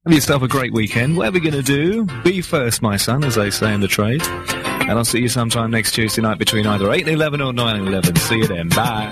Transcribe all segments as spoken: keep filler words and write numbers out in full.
Have yourself a great weekend. Whatever you're going to do, be first, my son, as they say in the trade. And I'll see you sometime next Tuesday night between either eight and eleven or nine and eleven. See you then. Bye.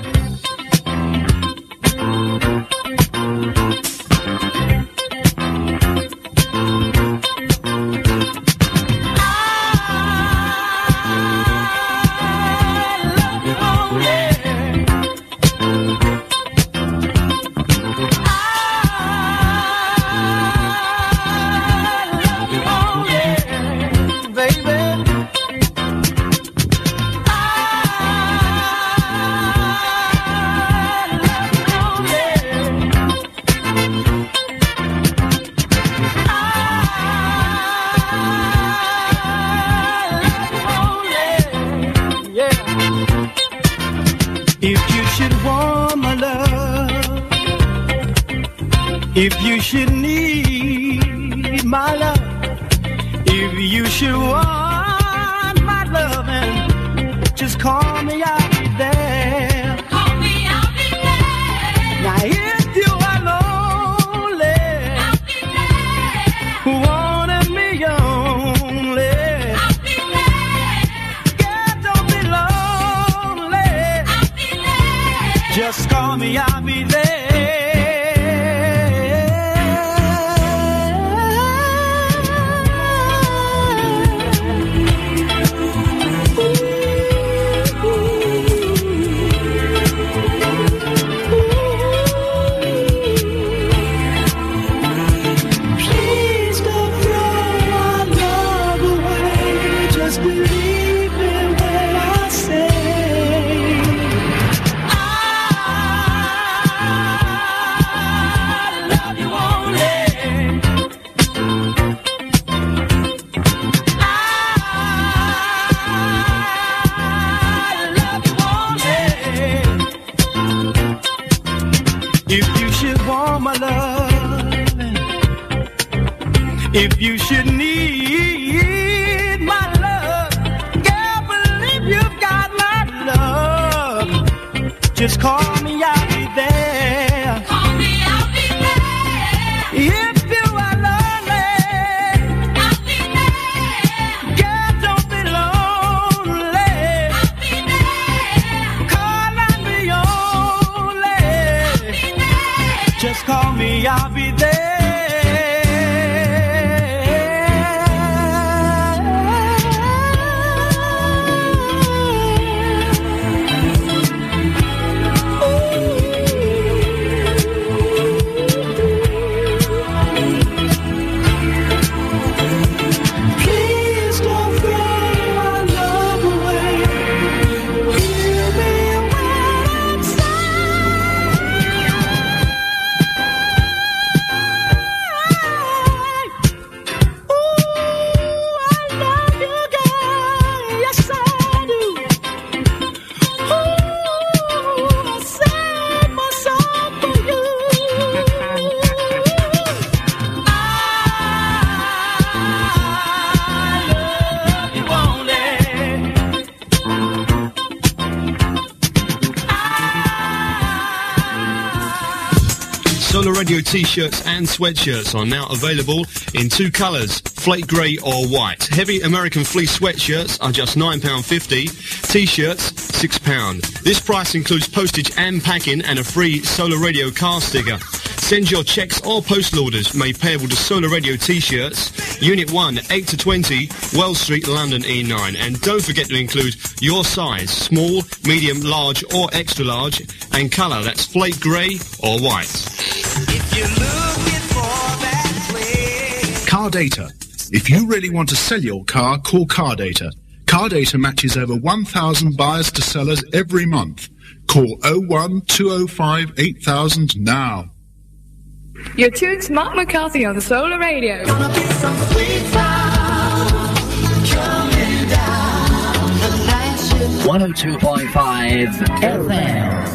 If you should need my love, if you should want my loving, just call me, I'll be there. Call me, I'll be there. Now if you are lonely, I'll be there. who wanted me only, I'll be there. girl, don't be lonely, I'll be there. just call me, I'll be there. If you should need my love, girl, believe you've got my love. Just call me, I'll be there. Call me, I'll be there. If you are lonely, I'll be there. girl, don't be lonely. I'll be there. Call on me only. I'll be there. Just call me, I'll be there. Solar Radio t-shirts and sweatshirts are now available in two colours, flake grey or white. Heavy American fleece sweatshirts are just nine pounds fifty, t-shirts six pounds. This price includes postage and packing and a free Solar Radio car sticker. Send your cheques or postal orders made payable to Solar Radio t-shirts, Unit one, eight to twenty, Wells Street, London E nine. And don't forget to include your size, small, medium, large or extra large, and colour, that's flake grey or white. If you're looking for that place. Car Data. If you really want to sell your car, call Car Data. Car Data matches over one thousand buyers to sellers every month. Call oh one, two oh five, eight thousand now. You're tuned to Mark McCarthy on the Solar Radio. Gonna be some sweet sound coming down the night shift. one oh two point five F M.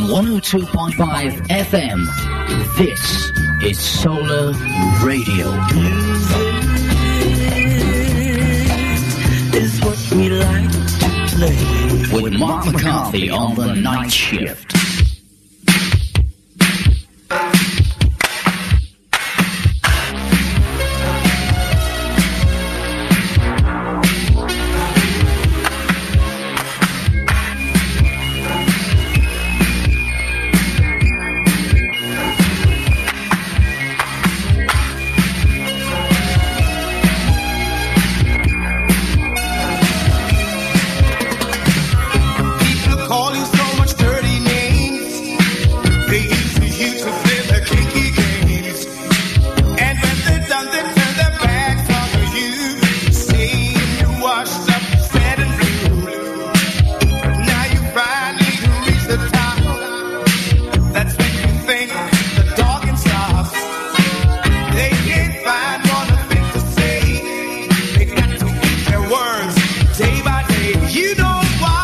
one oh two point five F M. This is Solar Radio. Is what we like to play. With Mark McCarthy on the night shift. Calling so much dirty names. They use you to play their kinky games. And when they're done, they turn their backs on you. Saying you washed up, sad and blue. But now you finally reach the top. That's when you think the talking stops. They can't find one thing to say. They got to eat their words day by day. You know why?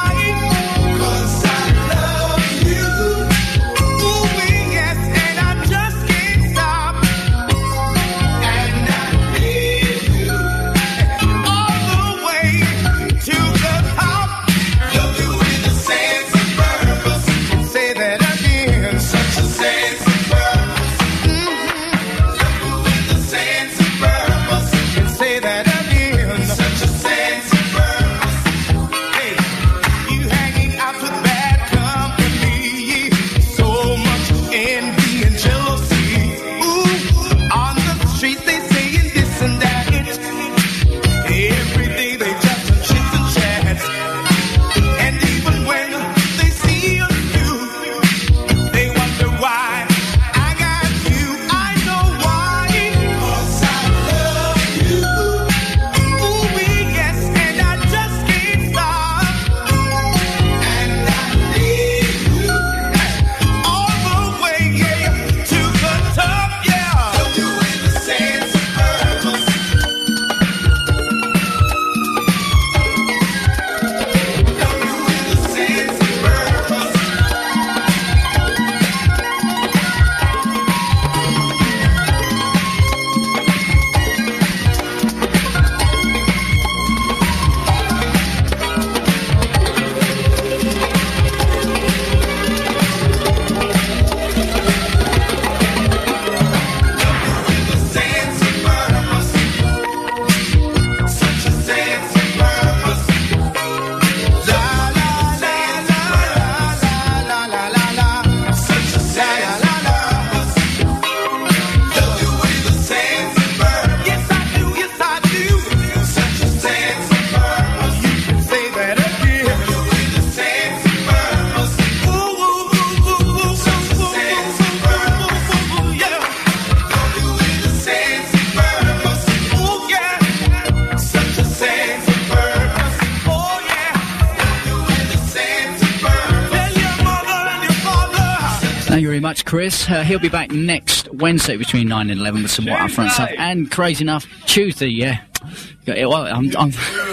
Chris, uh, he'll be back next Wednesday between nine and eleven with some more upfront stuff. And crazy enough, Tuesday, yeah. Well, I'm, I'm,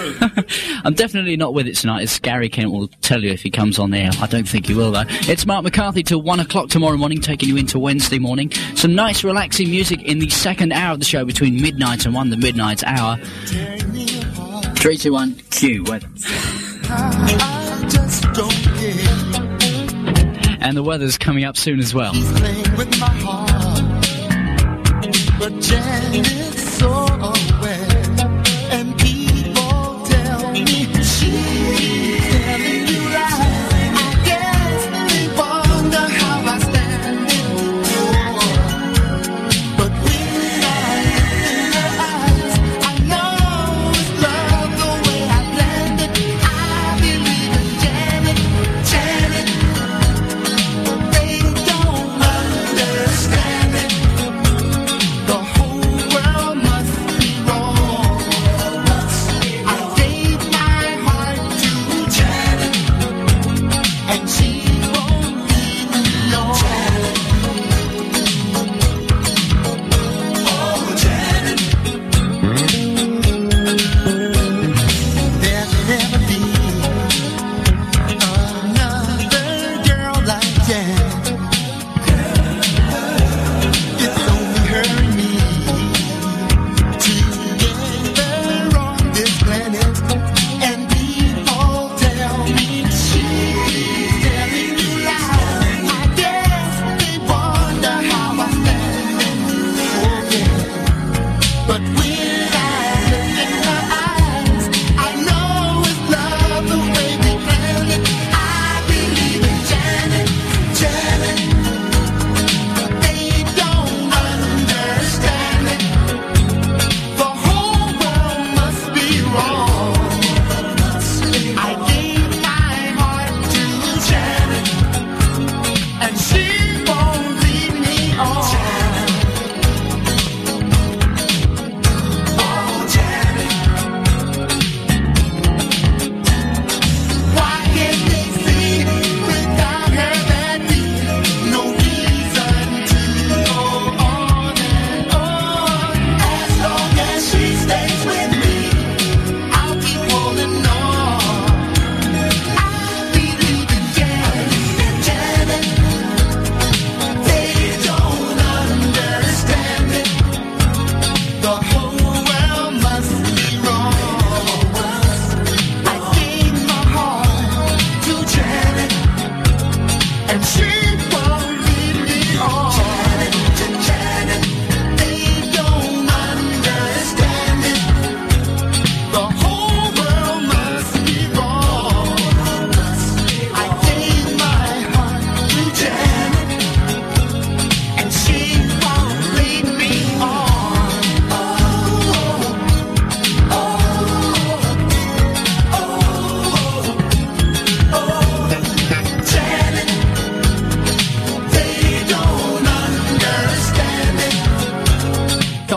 I'm definitely not with it tonight, as Gary Kent will tell you if he comes on there. I don't think he will, though. It's Mark McCarthy till one o'clock tomorrow morning, taking you into Wednesday morning. Some nice, relaxing music in the second hour of the show between midnight and one, the midnight hour. Three, two, one, cue. Weather. I just don't care. And the weather's coming up soon as well. He's playing with my heart, but Janet's so aware, and people tell me she's telling you lies. I guess they wonder how I stand it, but when I look in her eyes, I know it's love the way I planned it. I believe in Janet, Janet. Understand it. The whole world must be wrong.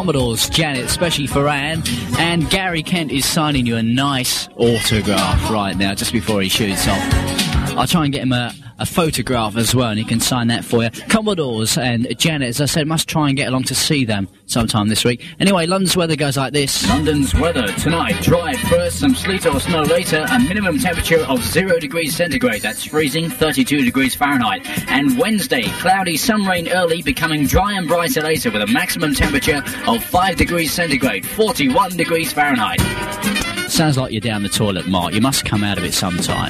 Commodores, Janet, especially for Anne. And Gary Kent is signing you a nice autograph right now, just before he shoots off. I'll try and get him a, a photograph as well, and he can sign that for you. Commodores and Janet, as I said, must try and get along to see them sometime this week. Anyway, London's weather goes like this. London's weather tonight, dry first, some sleet or snow later, a minimum temperature of zero degrees centigrade, that's freezing, thirty-two degrees Fahrenheit. And Wednesday, cloudy, some rain early, becoming dry and brighter later with a maximum temperature of five degrees centigrade, forty-one degrees Fahrenheit. Sounds like you're down the toilet, Mark. You must come out of it sometime.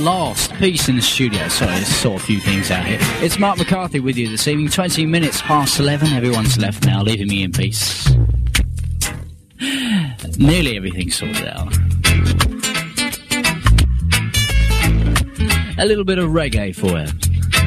last piece in the studio. Sorry, I saw a few things out here. It's Mark McCarthy with you this evening. twenty minutes past eleven. Everyone's left now, leaving me in peace. Nearly everything's sorted out. A little bit of reggae for you.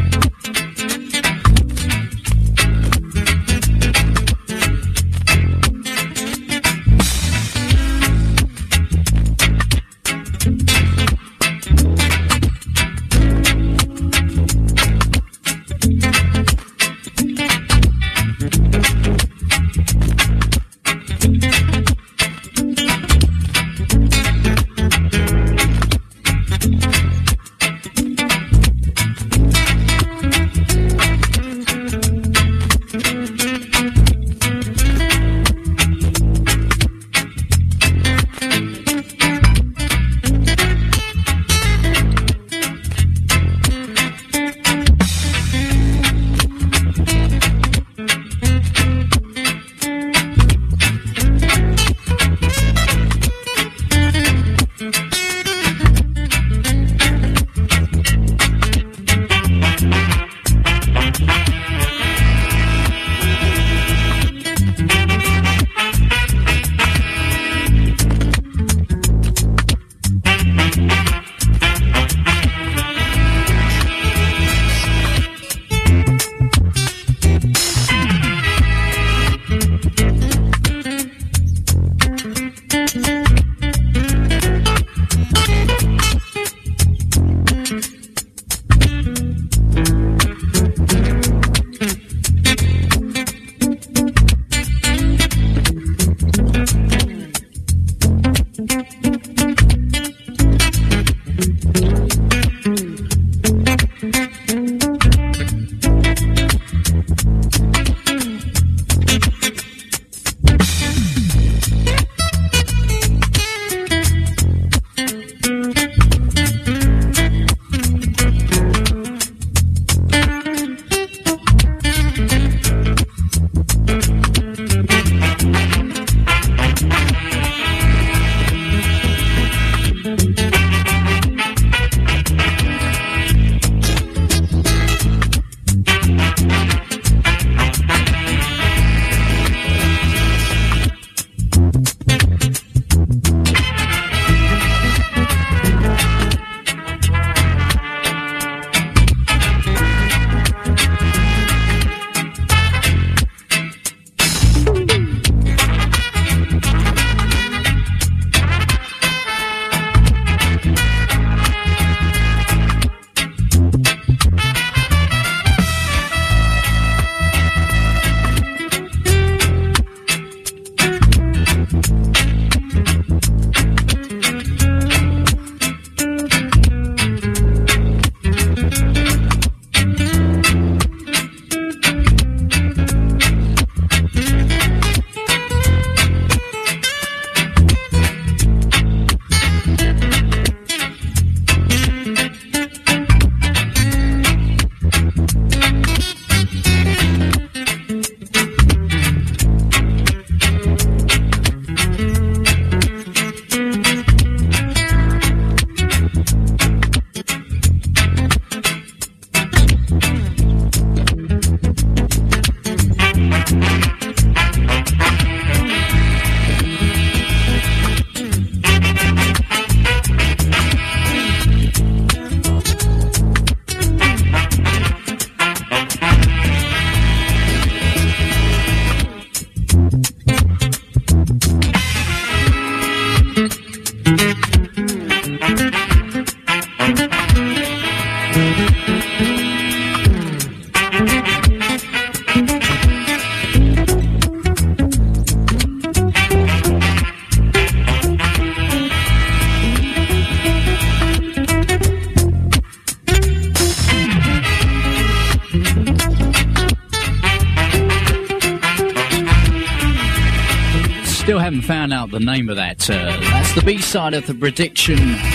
Still haven't found out the name of that. Uh, that's the B-side of the Prediction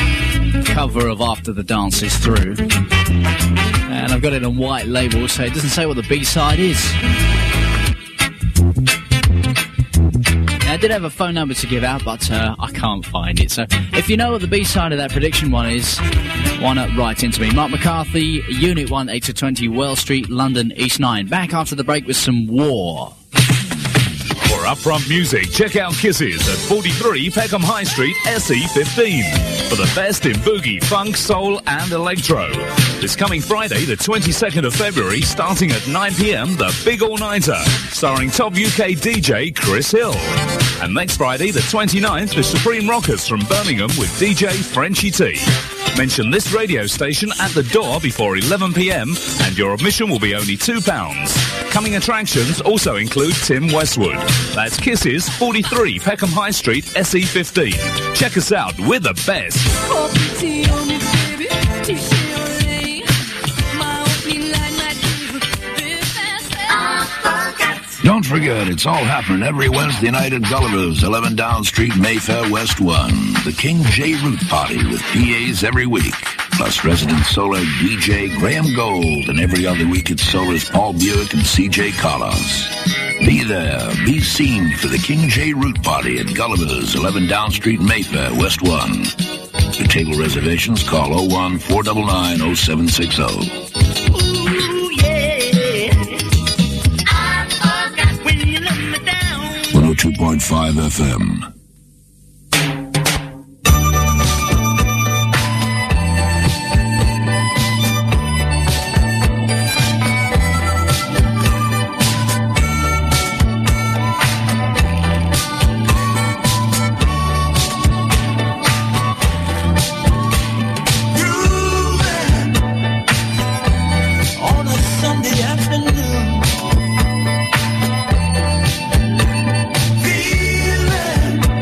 cover of After the Dance Is Through. And I've got it on white label, so it doesn't say what the B-side is. Now, it did have a phone number to give out, but uh, I can't find it. So if you know what the B-side of that prediction one is, why not write into me? Mark McCarthy, Unit one, eight to twenty, Wells Street, London, East nine. Back after the break with some War. For upfront music, check out Kisses at forty-three Peckham High Street, S E fifteen. For the best in boogie, funk, soul and electro. This coming Friday, the twenty-second of February, starting at nine p m, the Big All-Nighter, starring top U K D J Chris Hill. And next Friday, the twenty-ninth, the Supreme Rockers from Birmingham with D J Frenchie T. Mention this radio station at the door before eleven p m and your admission will be only two pounds. Coming attractions also include Tim Westwood. That's Kisses, forty-three Peckham High Street, S E fifteen. Check us out, we're the best. Don't forget, it's all happening every Wednesday night at Gulliver's, eleven Down Street, Mayfair, West one. The King J Root Party with P As every week. Plus resident Solar D J Graham Gold, and every other week it's Solar's Paul Buick and C J Carlos. Be there, be seen for the King J Root Party at Gulliver's, eleven Down Street, Mayfair, West one. For table reservations, call oh one, four nine nine, oh seven six oh. one oh two point five F M. Feeling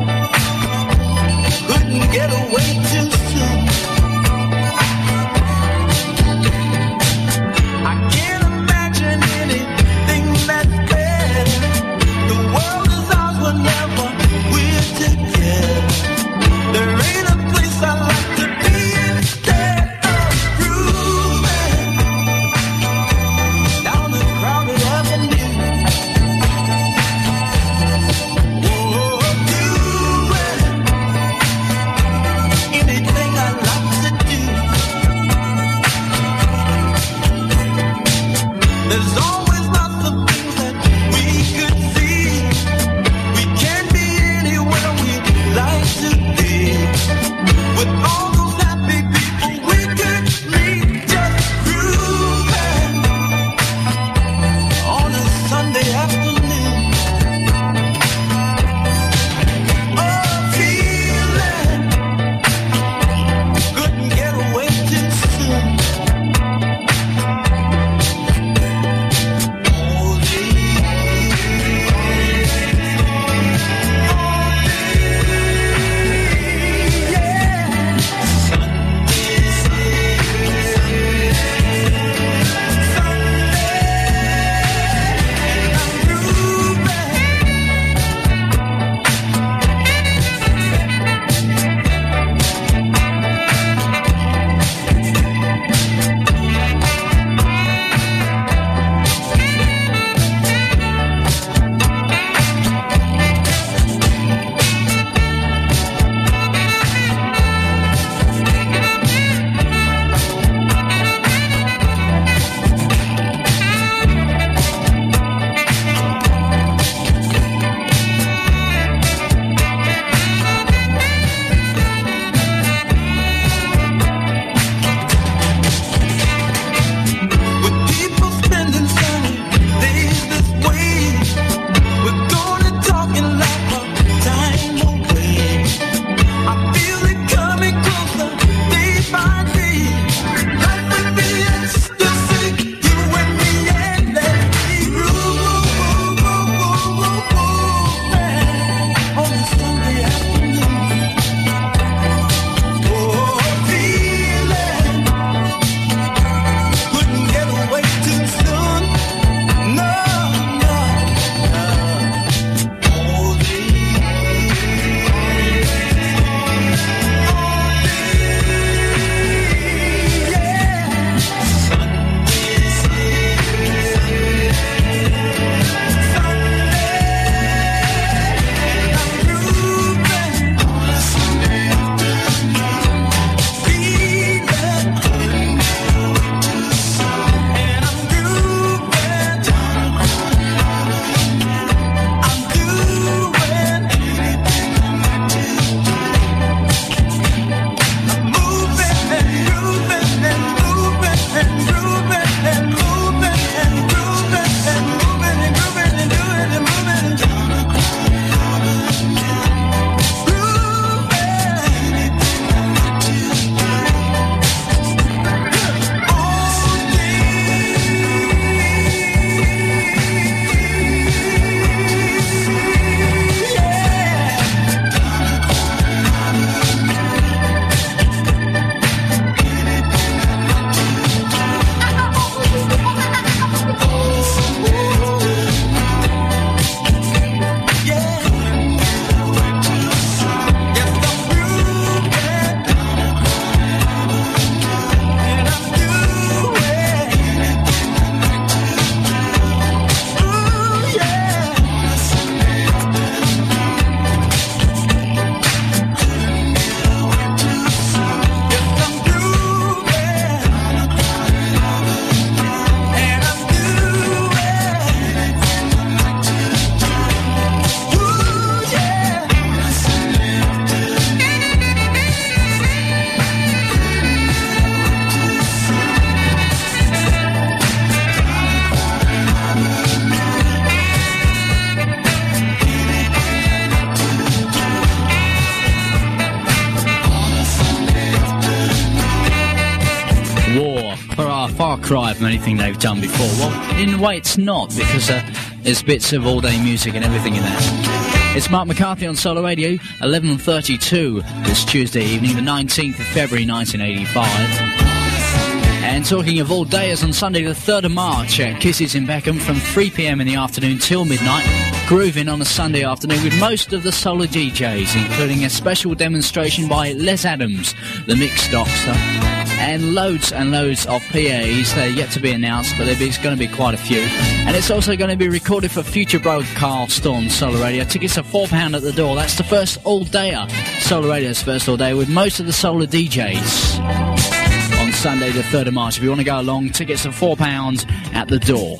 far cry from anything they've done before. Well, in a way it's not, because uh, there's bits of all-day music and everything in there. It's Mark McCarthy on Solar Radio, eleven thirty-two this Tuesday evening, the nineteenth of February nineteen eighty-five. And talking of all dayers, on Sunday the third of March at Kisses in Beckham from three p m in the afternoon till midnight, grooving on a Sunday afternoon with most of the Solar D Js, including a special demonstration by Les Adams, the Mix Doctor, and loads and loads of P As. They're yet to be announced, but there's going to be quite a few. And it's also going to be recorded for future broadcast on Solar Radio. Tickets are four pounds at the door. That's the first all-dayer, Solar Radio's first all-day, with most of the Solar D Js. On Sunday the third of March. If you want to go along, tickets are four pounds at the door.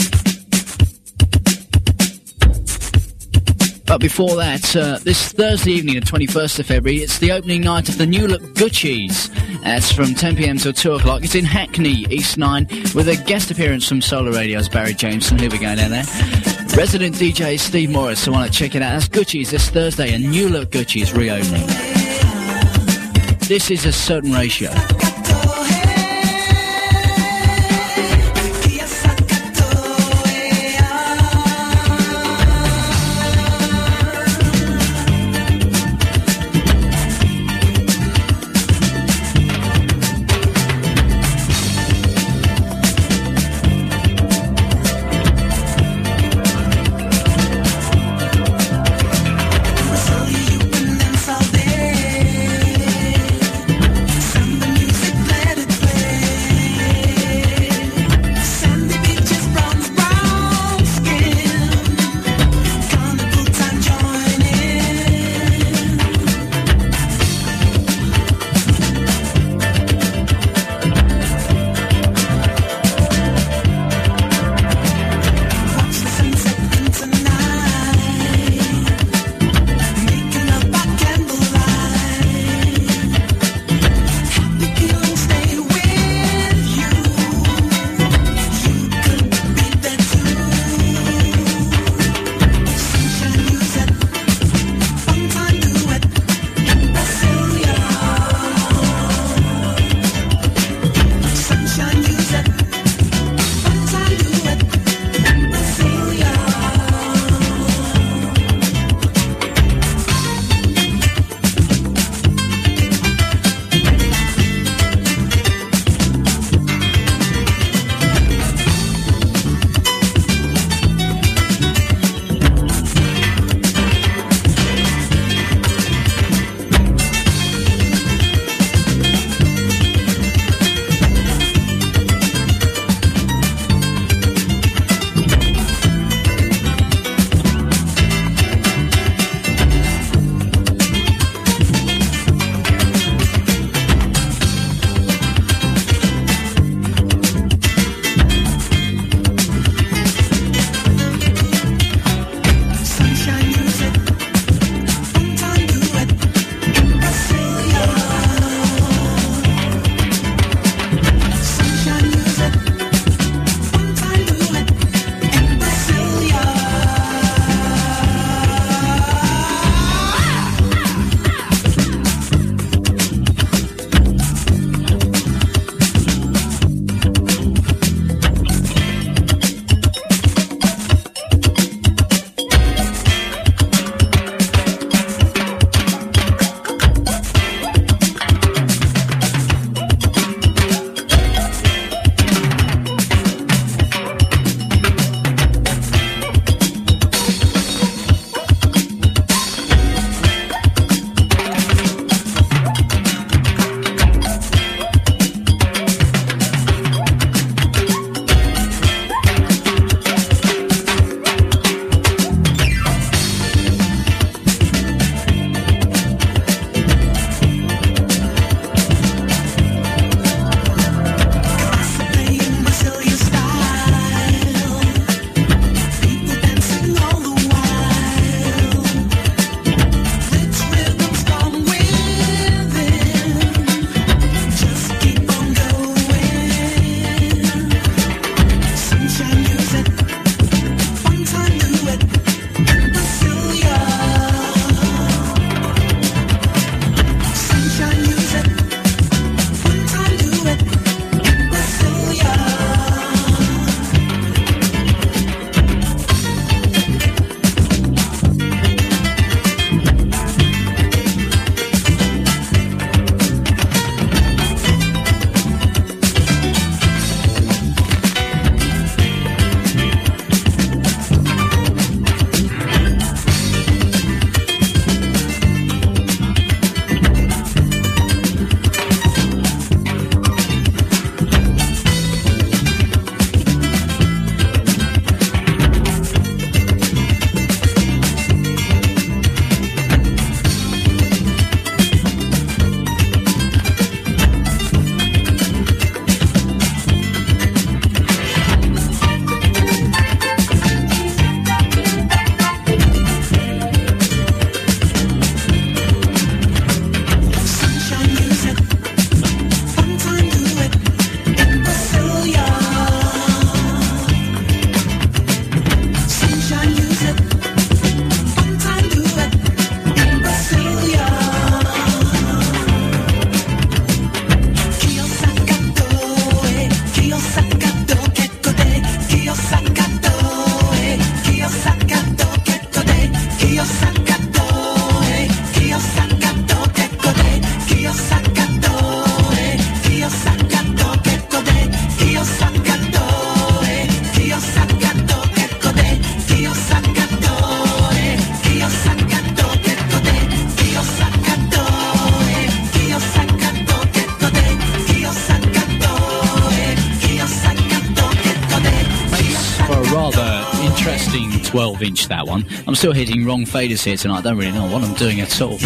But before that, uh, this Thursday evening, the twenty-first of February, it's the opening night of the New Look Gucci's. That's from ten p m till two o'clock. It's in Hackney, East nine, with a guest appearance from Solar Radio's Barry Jameson. He'll be going down there. Resident D J Steve Morris, so want to check it out. That's Gucci's this Thursday, and New Look Gucci's reopening. This is A Certain Ratio. Music sixteen twelve inch, that one. I'm still hitting wrong faders here tonight. I don't really know what I'm doing at all.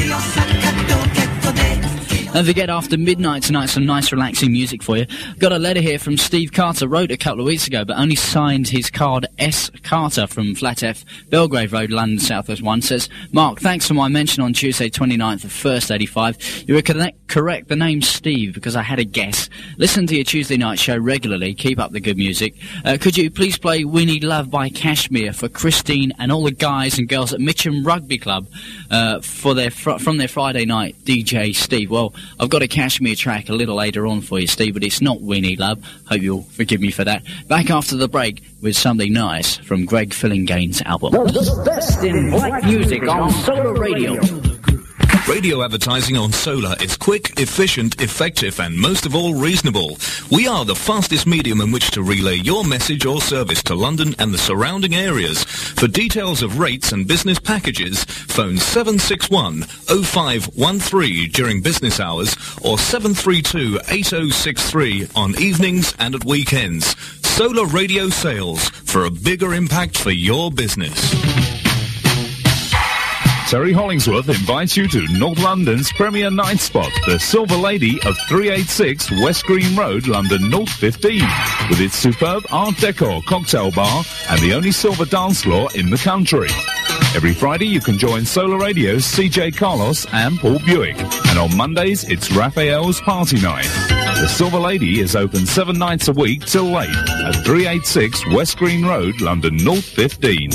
Don't forget, after midnight tonight, some nice relaxing music for you. Got a letter here from Steve Carter, wrote a couple of weeks ago, but only signed his card S. Carter from Flat F, Belgrave Road, London, South West one. Says, Mark, thanks for my mention on Tuesday twenty-ninth of first eighty-five. You were connect, correct, the name's Steve, because I had a guess. Listen to your Tuesday night show regularly. Keep up the good music. Uh, could you please play We Need Love by Kashmir for Christine and all the guys and girls at Mitcham Rugby Club uh, for their fr from their Friday night D J Steve? Well, I've got a Kashmir track a little later on for you, Steve, but it's not We Need Love. Hope you'll forgive me for that. Back after the break with something nice from Greg Fillingane's album. The best in black music on Solar Radio. Radio advertising on Solar is quick, efficient, effective, and most of all reasonable. We are the fastest medium in which to relay your message or service to London and the surrounding areas. For details of rates and business packages, phone seven six one oh five one three during business hours or seven three two eight oh six three on evenings and at weekends. Solar Radio Sales, for a bigger impact for your business. Terry Hollingsworth invites you to North London's premier night spot, the Silver Lady of three eighty-six West Green Road, London North fifteen, with its superb Art Deco cocktail bar and the only silver dance floor in the country. Every Friday you can join Solar Radio's C J Carlos and Paul Buick, and on Mondays it's Raphael's Party Night. The Silver Lady is open seven nights a week till late at three eighty-six West Green Road, London North fifteen.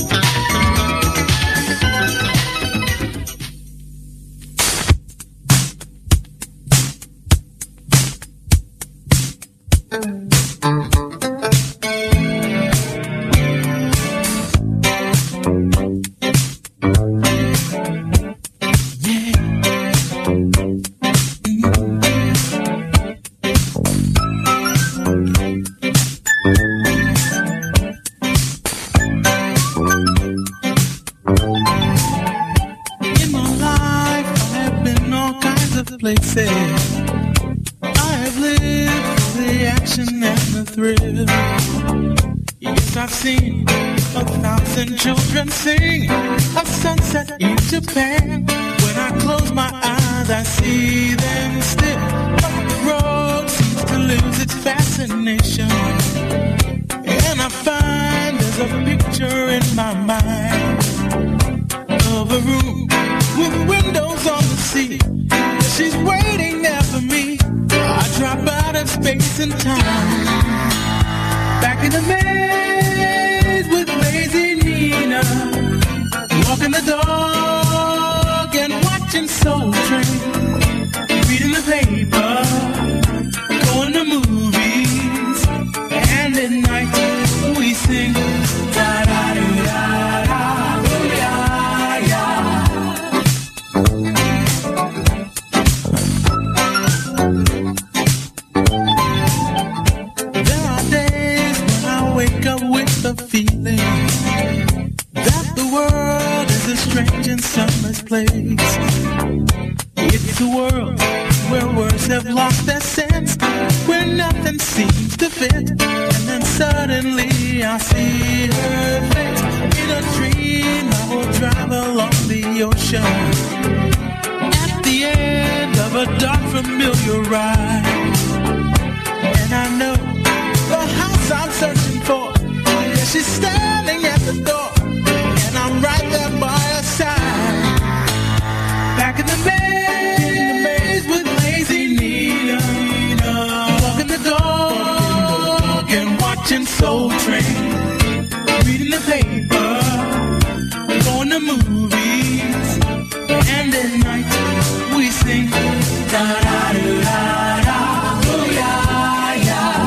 Japan. When I close my eyes, I see them still. But the road seems to lose its fascination, and I find there's a picture in my mind of a room with windows on the sea. She's waiting there for me. I drop out of space and time, back in the maze with lazy Nina, walking the dog and watching Soul Train, reading the paper, going to movies, and at night we sing da da da da da, oh yeah yeah. There are days when I wake up with the feeling that the world is a strange and sunless place. It's a world where words have lost their sense, where nothing seems to fit. And then suddenly I see her face. In a dream I will drive along the ocean, at the end of a dark familiar ride. And I know the house I'm searching for, yeah, she's standing at the door, and I'm right there by her side. Back in the maze with lazy Nina, walking the dog and watching Soul Train, reading the paper, going to movies, and at night we sing da da da da, oh yeah yeah.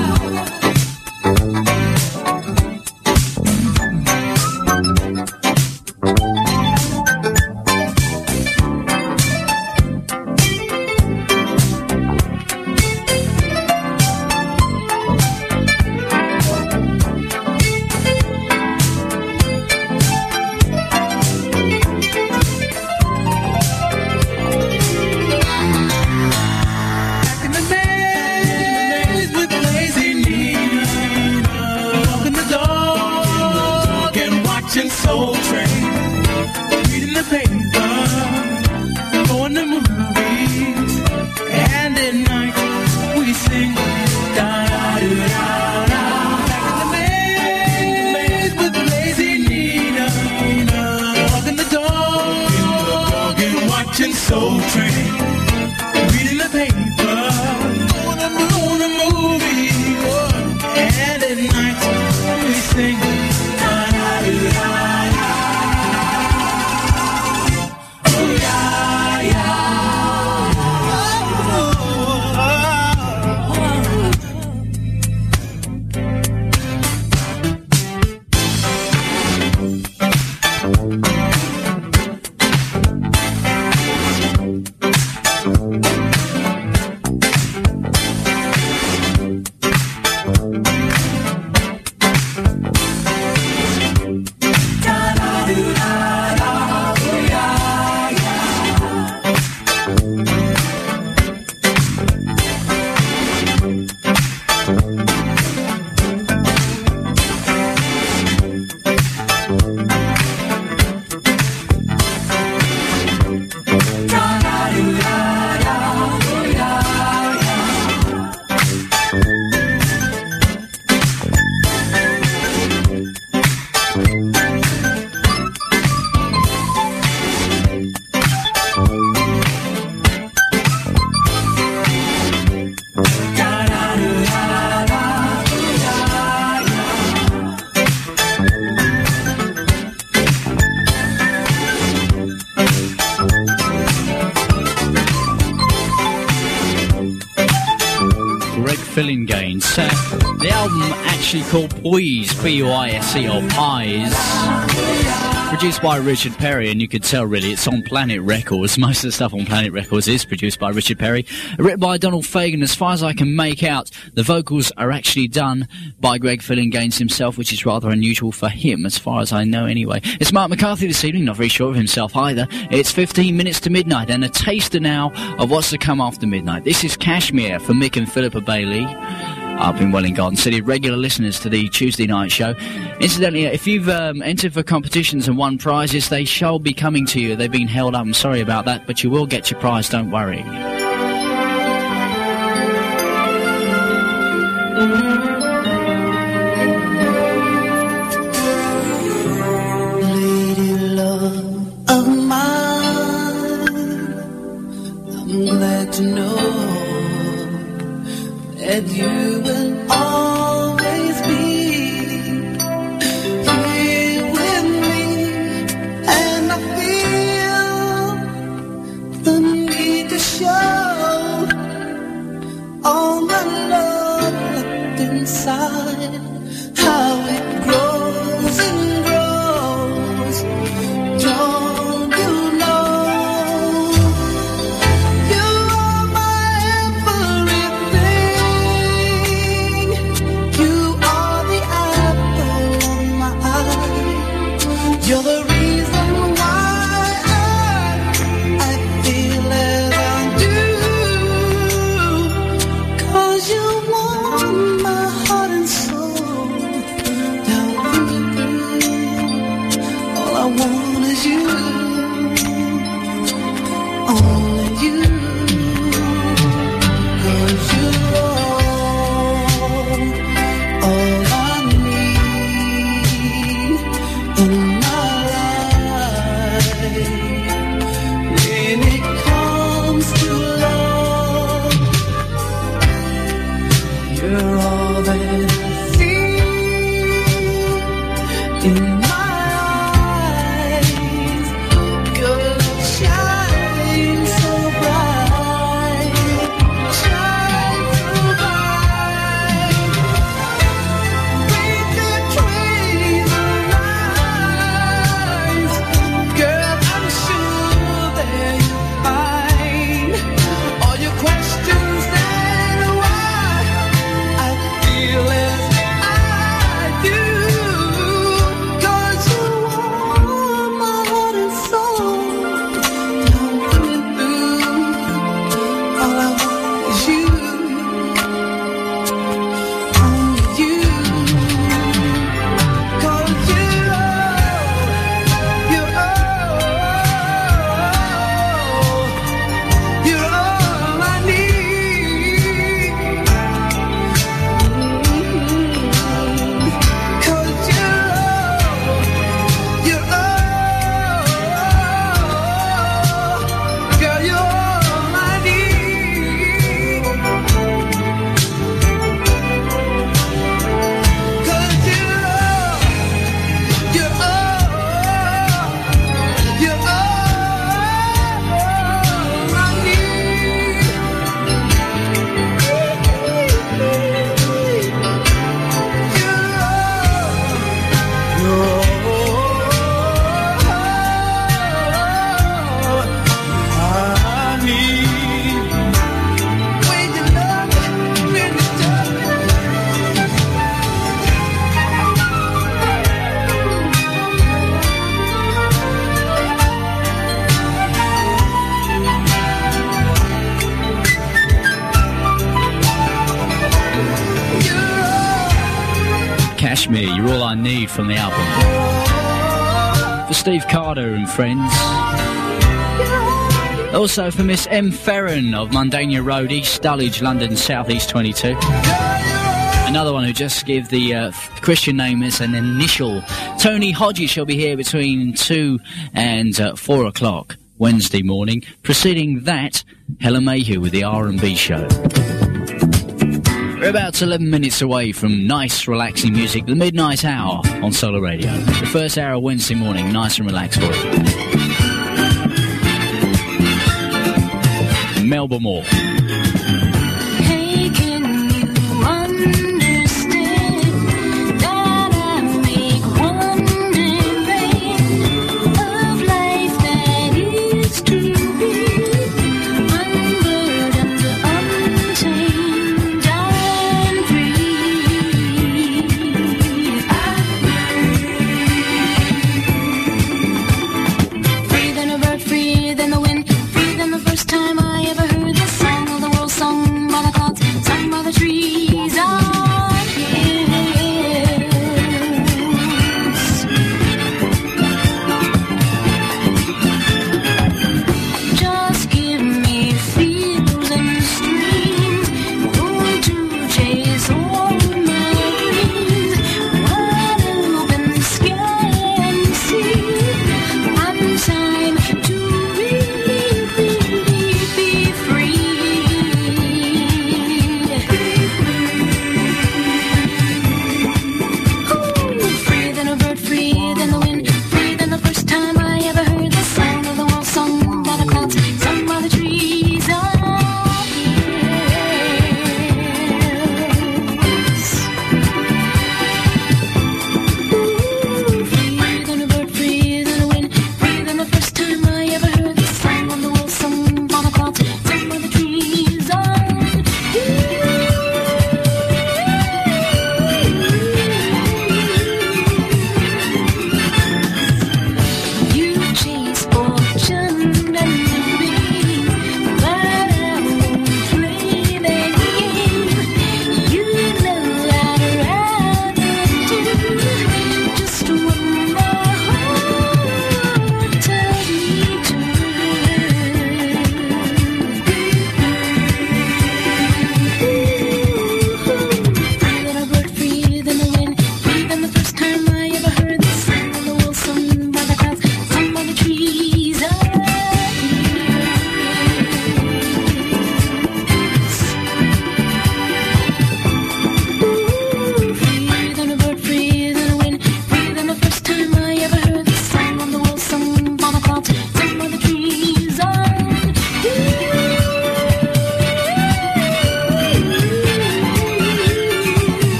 Fillinganes. Uh, the album actually called Poise, P U I S E, or Pies, produced by Richard Perry, and you could tell really it's on Planet Records. Most of the stuff on Planet Records is produced by Richard Perry. Written by Donald Fagen. As far as I can make out, the vocals are actually done by Greg Fillinganes himself, which is rather unusual for him, as far as I know anyway. It's Mark McCarthy this evening, not very sure of himself either. It's fifteen minutes to midnight, and a taster now of what's to come after midnight. This is Cashmere for Mick and Philippa Bailey, up in Welling Garden City, regular listeners to the Tuesday night show. Incidentally, if you've um, entered for competitions and won prizes, they shall be coming to you. They've been held up. I'm sorry about that, but you will get your prize, don't worry. Lady love of mine, I'm glad to know that you will always be here with me, and I feel the need to show all my love left inside, how it grows and grows. Don't you know you are my everything? You are the apple of my eye. You're the reason why I, I feel as I do. 'Cause you warm my heart and soul down through. All I want is you, only you. 'Cause you're all, all I need in my life. When it comes to love, you're all that I see in my eyes. Your love shines so bright, shines so bright. Read the trace of lies, girl. I'm sure that you find all your questions and why I feel as I do. 'Cause you warm my heart and soul down through and through. All I want is you, only you. 'Cause you're all, you're all, you're all I need. 'Cause you're all, you're all, girl, you're all I need. 'Cause you're all, you're all, you're all I need. Cashmere, You're All I Need from the album. For Steve Carter and friends. Also for Miss M. Ferron of Mundania Road, East Dulwich, London, South East twenty-two. Another one who just gave the uh, Christian name as an initial. Tony Hodges shall be here between two and uh, four o'clock Wednesday morning. Preceding that, Helen Mayhew with the R and B show. We're about eleven minutes away from nice, relaxing music, the midnight hour on Solar Radio. The first hour of Wednesday morning, nice and relaxed for you. Melba Moore. Hey, can you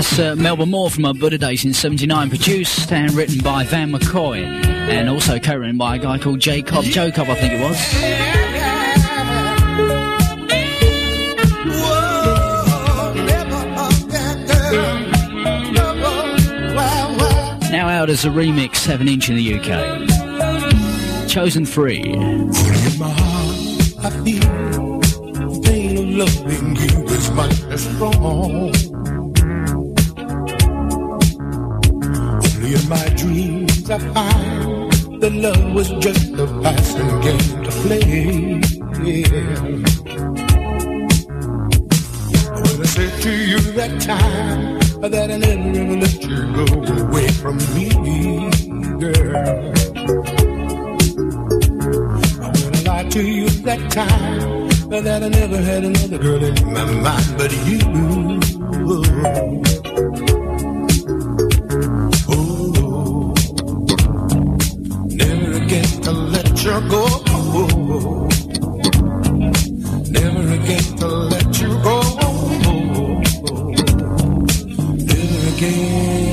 That's uh, Melba Moore from our Buddha Days in seventy-nine, produced and written by Van McCoy, and also co-written by a guy called Jacob Jacob, I think it was. Now out as a remix, seven inch in the U K. Chosen Three. In my heart, I feel the pain of loving you is much as strong. Only in my dreams I find that love was just a passing game to play. Yeah. When I said to you that time that I never ever let you go away from me, girl. To you that time that I never had another girl in my mind but you. Oh, never again to let you go. Never again to let you go. Never again.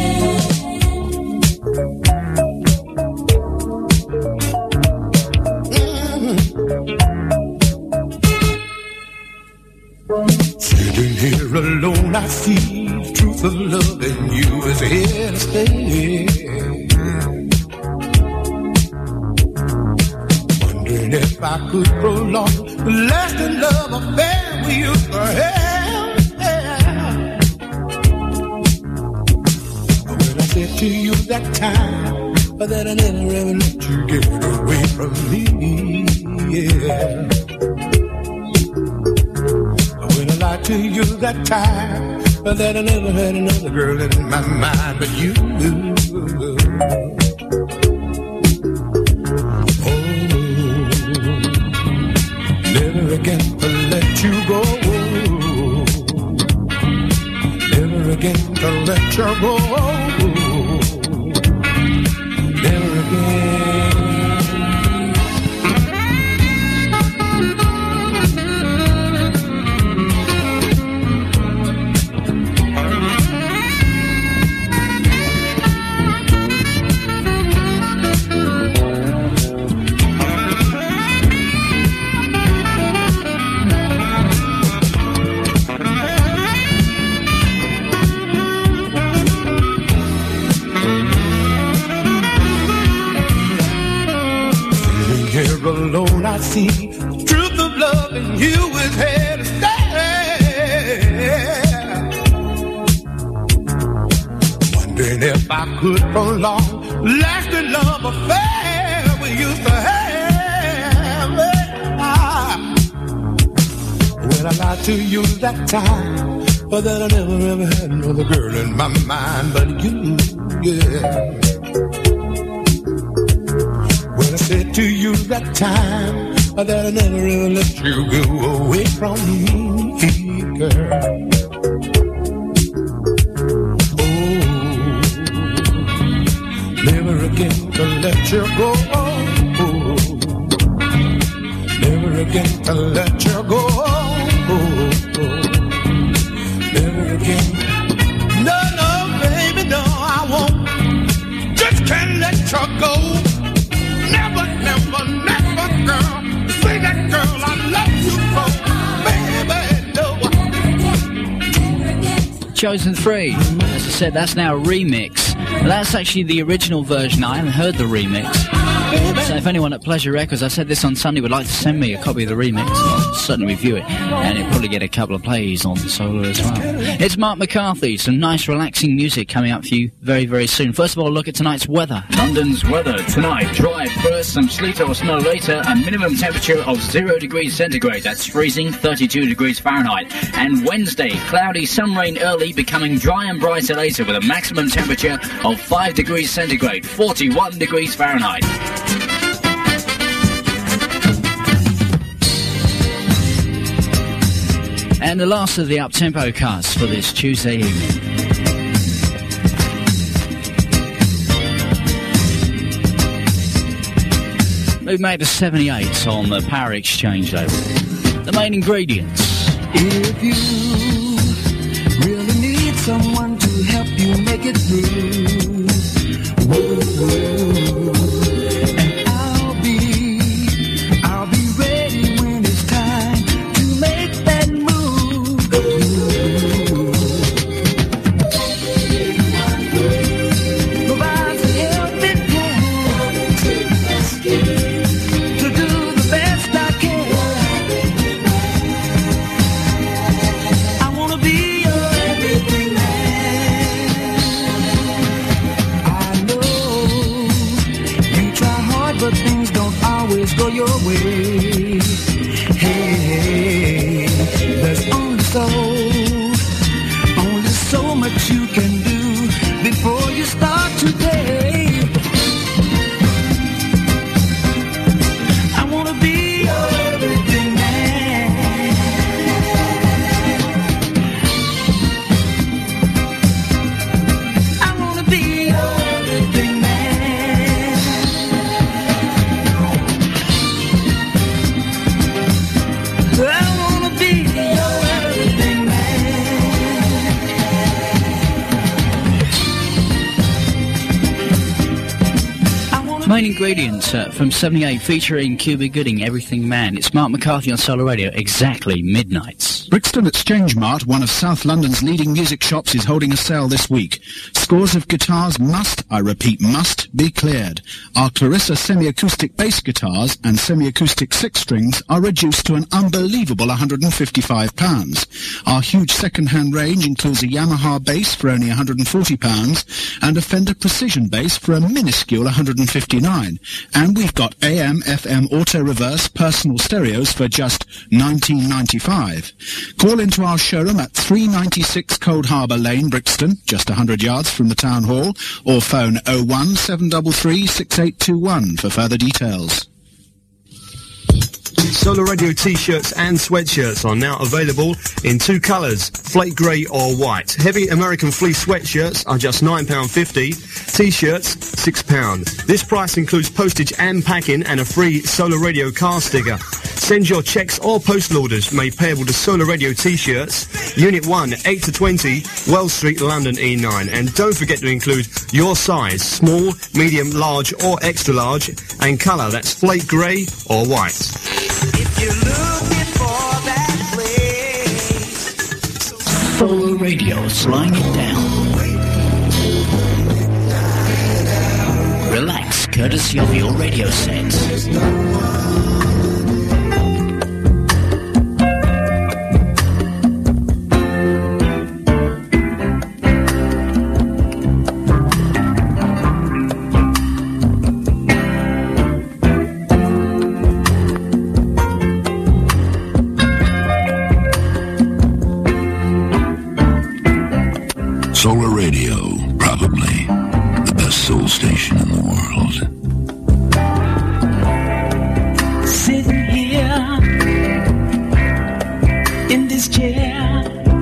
Sitting here alone, I see the truth of love in you is here to stay. Wondering if I could prolong the lasting love affair we used to have. When I said to you that time that I never ever let you get away from me, yeah. To you that time that I never had another girl in my mind but you. Oh, never again to let you go. Never again to let you go. Never again. Alone I see the truth of love in you is here to stay. Wondering if I could prolong lasting love affair we used to have. When I lied to you that time, but that I never ever had another girl in my mind but you, yeah. When I said to you that time that I never ever let you go away from me, girl. Oh, never again to let you go. Never again to let you go. Never again. No, no, baby, no, I won't. Just can't let you go. Never, never, never, girl. Say that, girl, I love you so, baby, no. Chosen Three. As I said, that's now a remix. That's actually the original version. I haven't heard the remix. So if anyone at Pleasure Records, I said this on Sunday, would like to send me a copy of the remix, I'll certainly review it. And it'll probably get a couple of plays on Solar as well. It's Mark McCarthy. Some nice relaxing music coming up for you very, very soon. First of all, look at tonight's weather. London's weather tonight. Dry first, some sleet or snow later. A minimum temperature of zero degrees centigrade. That's freezing, thirty-two degrees Fahrenheit. And Wednesday, cloudy, some rain early, becoming dry and brighter later with a maximum temperature of five degrees centigrade, forty-one degrees Fahrenheit. And the last of the up-tempo cuts for this Tuesday evening. We've made a seventy-eight on the Power Exchange label. The main ingredients. If you really need someone your way. Hey, there's only so, only so much you can do before you start today. I wanna be your everything man. I wanna be your everything man. I wanna be your everything Main ingredients uh, from seventy-eight featuring Cuba Gooding, Everything Man. It's Mark McCarthy on Solar Radio, exactly midnights. Brixton Exchange Mart, one of South London's leading music shops, is holding a sale this week. Scores of guitars must, I repeat, must be cleared. Our Clarissa semi-acoustic bass guitars and semi-acoustic six strings are reduced to an unbelievable one hundred fifty-five pounds. Our huge second-hand range includes a Yamaha bass for only one hundred forty pounds and a Fender Precision bass for a minuscule one hundred fifty-nine pounds. And we've got A M, F M, auto reverse personal stereos for just nineteen ninety-five. Call into our showroom at three ninety-six Cold Harbour Lane, Brixton, just one hundred yards from the town hall, or phone oh one seven three three six eight two one for further details. Solar Radio T-shirts and sweatshirts are now available in two colours, flake grey or white. Heavy American fleece sweatshirts are just nine pounds fifty, T-shirts six pounds. This price includes postage and packing and a free Solar Radio car sticker. Send your cheques or postal orders made payable to Solar Radio T-shirts, Unit one, eight to twenty, Wells Street, London E nine. And don't forget to include your size, small, medium, large or extra large, and colour, that's flake grey or white. If you're looking for that place, Solar Radio, slowing it down. Relax, courtesy of your radio set. Solar Radio, probably the best soul station in the world. sitting here in this chair,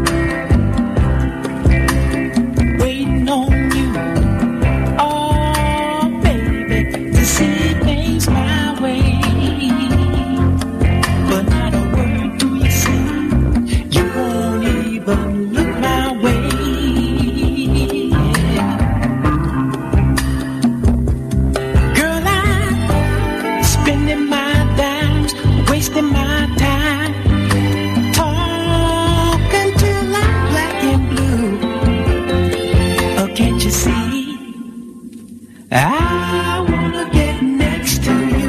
waiting on you, oh baby, to see things my way. But not a word do you say, you won't even look my way. Wasting my time, talking till I'm black and blue. Oh, can't you see? I wanna get next to you.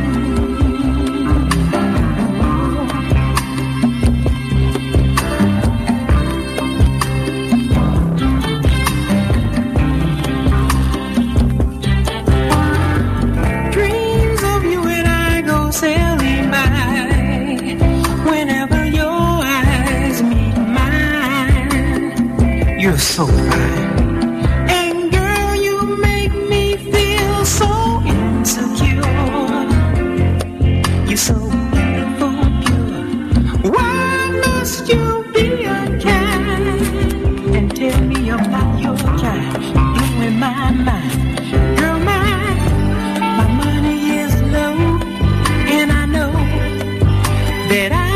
Dreams of you and I go sailing by. Whenever your eyes meet mine, you're so fine. And girl, you make me feel so insecure. You're so beautiful, pure. Why must you be unkind and tell me about your kind? Blowing my mind, girl, my, my money is low, and I know that I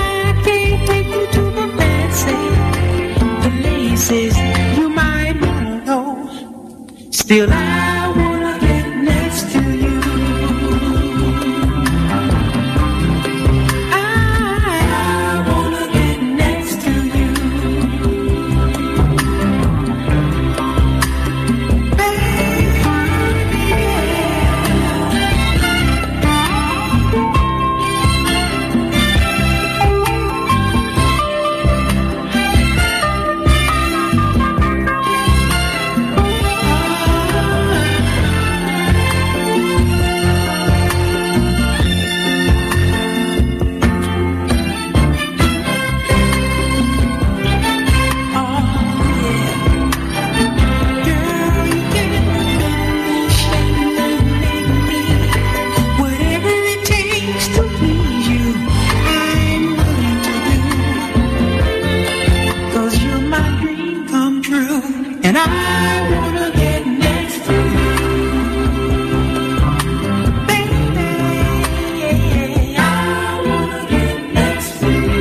places you might wanna go. Still I wanna get next to you. I, I wanna get next to you. Baby. and I wanna get next to you. Baby, I wanna get next to you.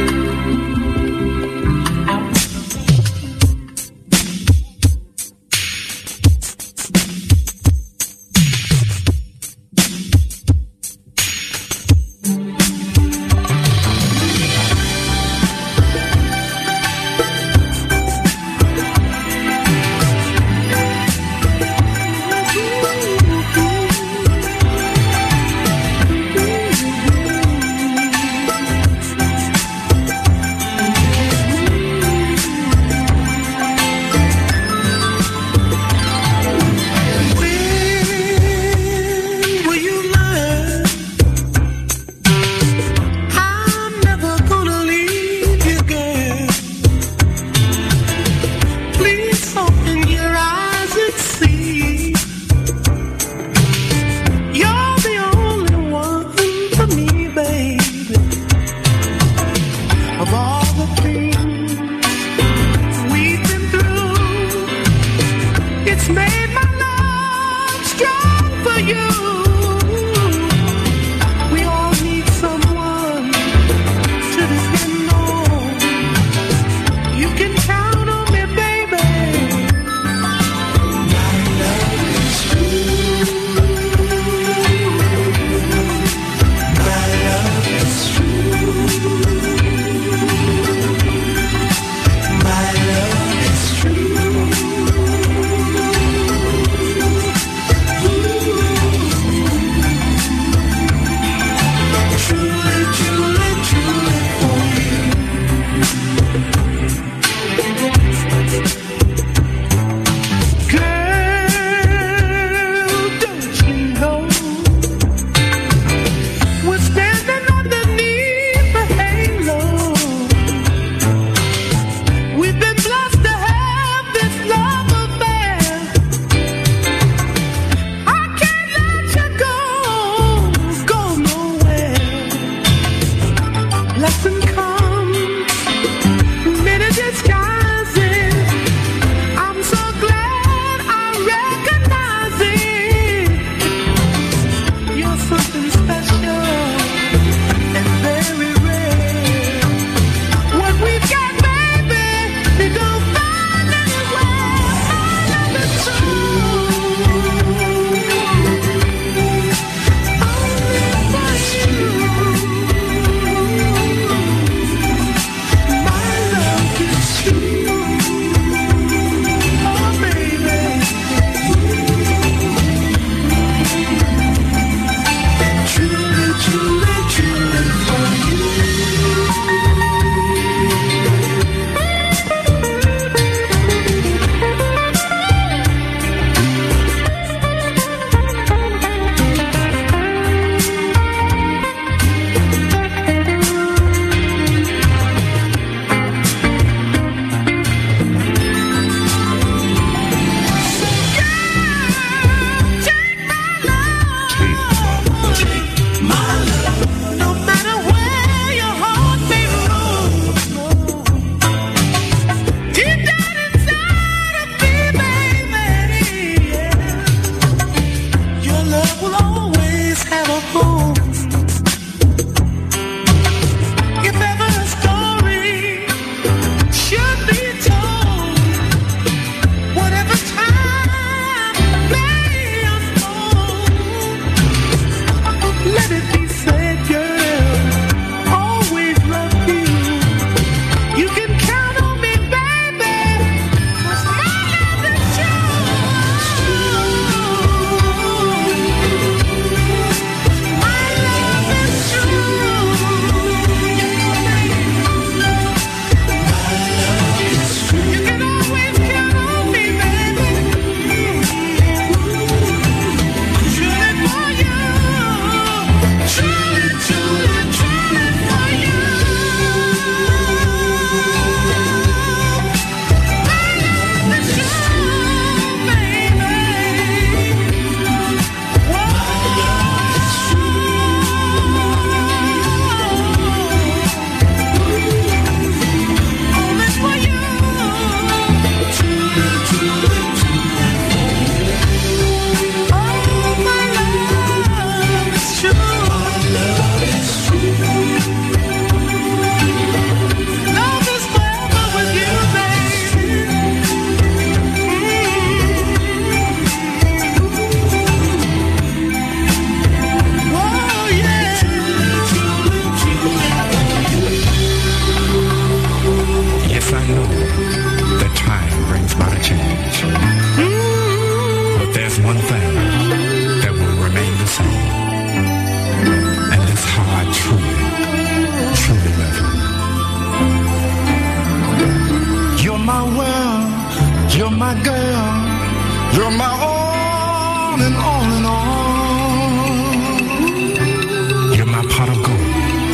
You're my all and all and all. You're my pot of gold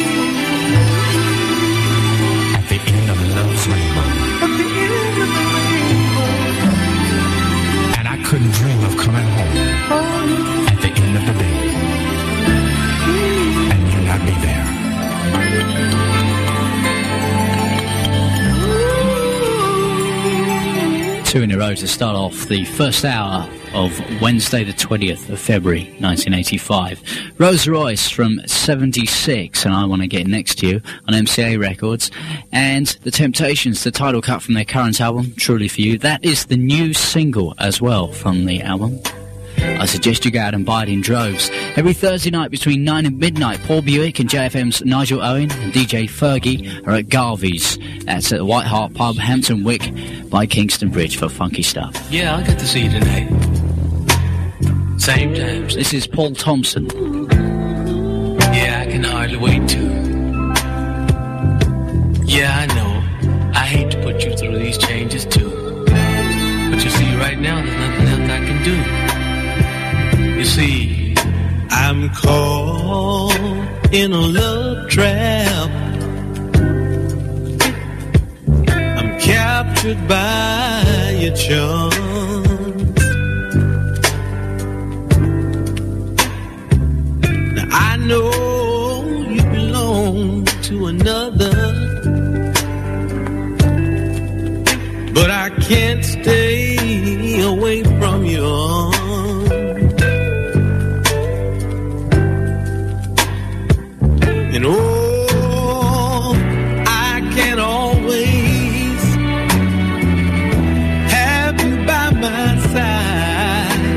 at the end of love's rainbow. At the end of the rainbow. And I couldn't dream of coming home at the end of the day and you not be there. Two in a row to start off the first hour of Wednesday the twentieth of February nineteen eighty-five. Rolls Royce from seventy-six and I Want to Get Next to You on M C A Records, and The Temptations, the title cut from their current album Truly For You. That is the new single as well from the album. I suggest you go out and buy it in droves. Every Thursday night between nine and midnight, Paul Buick and J F M's Nigel Owen and D J Fergie are at Garvey's. That's at the White Hart Pub, Hampton Wick by Kingston Bridge for funky stuff. Yeah, I'll get to see you tonight. Same time. This is Paul Thompson. Yeah, I can hardly wait to. Yeah, I know. I hate to put you through these changes too. But you see, right now, there's nothing else I can do. You see, I'm caught in a love trap. I'm captured by your charms. Now I know you belong to another, but I can't stay away from your arms. And oh, I can't always have you by my side,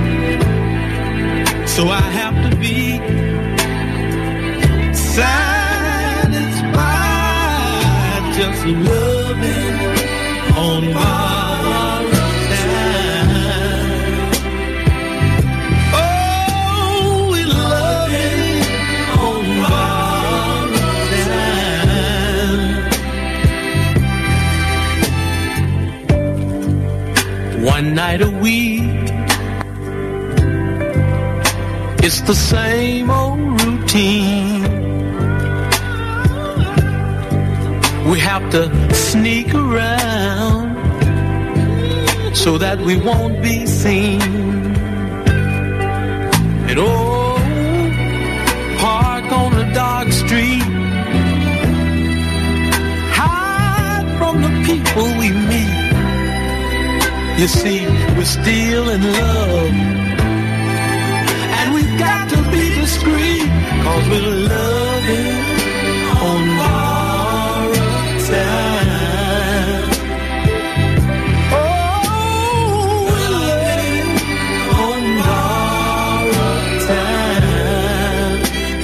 so I have to be satisfied just loving on borrowed time. Oh, we loving on borrowed time. One night a week, it's the same old routine. We have to sneak around so that we won't be seen. And oh, park on a dark street, hide from the people we meet. You see, we're still in love, and we've got to be discreet, 'cause we're loving on borrowed time. Oh, we're loving on borrowed time.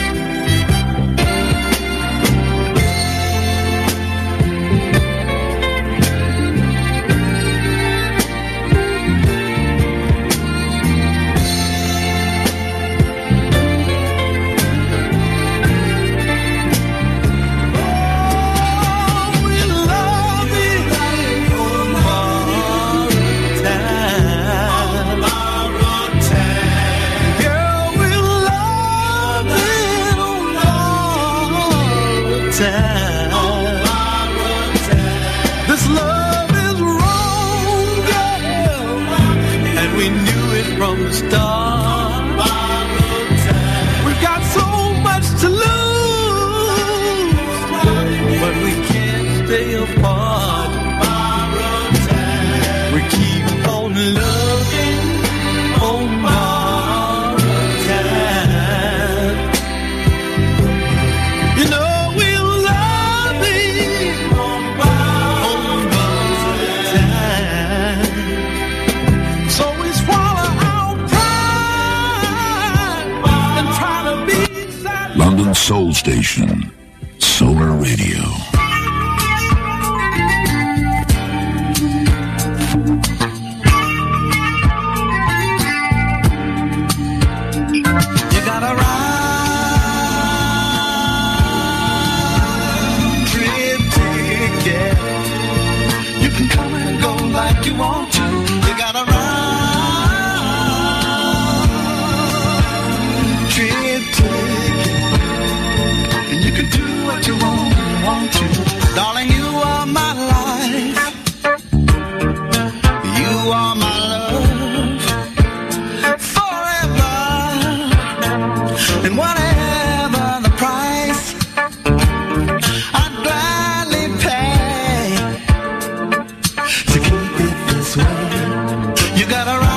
This love is wrong, girl, and we knew it from the start. We've got so much to lose, but we can't stay apart. We keep on loving on borrowed time. You know we'll love it on borrowed time. So we swallow our pride and try to be satisfied. London Soul Station, Solar Radio. You gotta ride, trip ticket. You can come and go like you want to. You gotta ride. You got a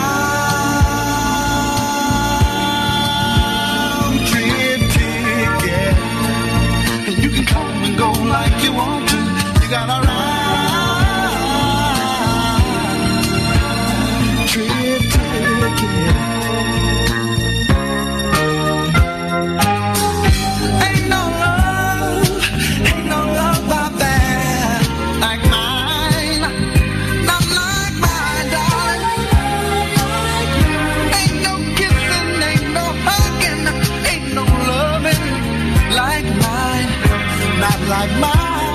round trip ticket, and you can come and go like you want to. You got a round trip ticket. Ain't no love, ain't no love out there like mine, not like mine, darling. Ain't no kissing, ain't no hugging, ain't no loving like mine, not like mine.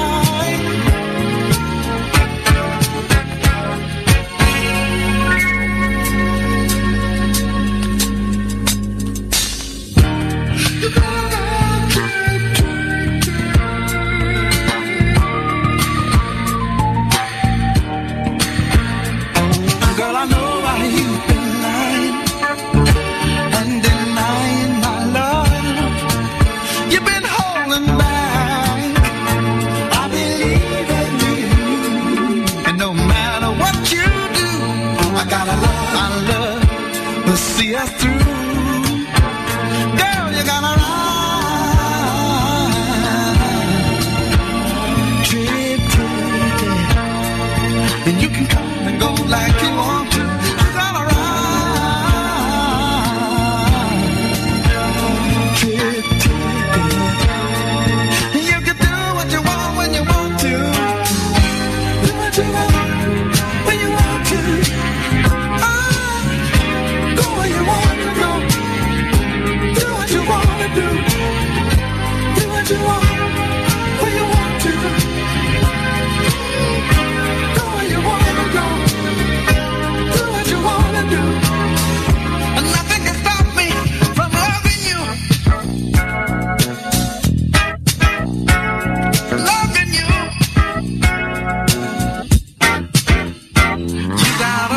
Girl, I know why you've been lying and denying my love. You've been holding back. I believe in you, and no matter what you do, I got a love, I love will see us through. Girl, you got a ride, trip ticket, and you can come and go like you want to. You got a ride, trip ticket, and you can do what you want when you want to. Do what you want when you want to. Ah, go where you want to go. Do what you want to do. Do what you want when you want to. Go where you want to go. Do what you want to do. And nothing can stop me from loving you. Loving you. You got a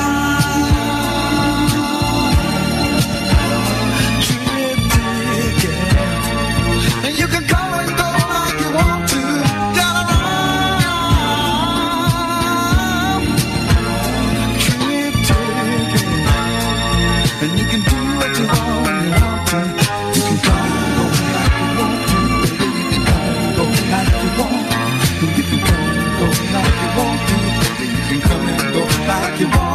round trip ticket, and you can come and go like you want to. Got a round trip ticket, and you can do what you want when you want to. You can come and go like you want to, baby. You can come and go like you want. And you can come and go like you want to, baby. You can come and go like you want.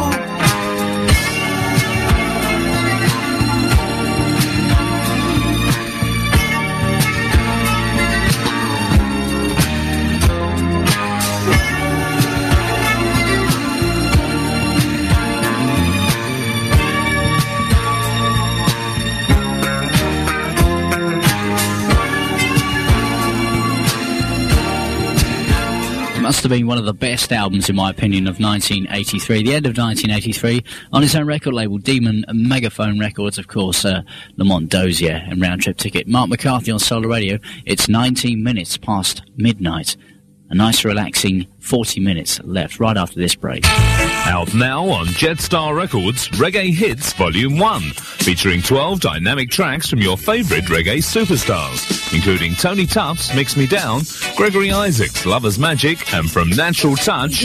It must have been one of the best albums, in my opinion, of nineteen eighty-three. The end of nineteen eighty-three, on his own record label, Demon Megaphone Records, of course, uh, Lamont Dozier and Round Trip Ticket. Mark McCarthy on Solar Radio. It's nineteen minutes past midnight. A nice relaxing forty minutes left right after this break. Out now on Jetstar Records, Reggae Hits Volume one, featuring twelve dynamic tracks from your favourite reggae superstars, including Tony Tuff's Mix Me Down, Gregory Isaacs' Lover's Magic, and from Natural Touch,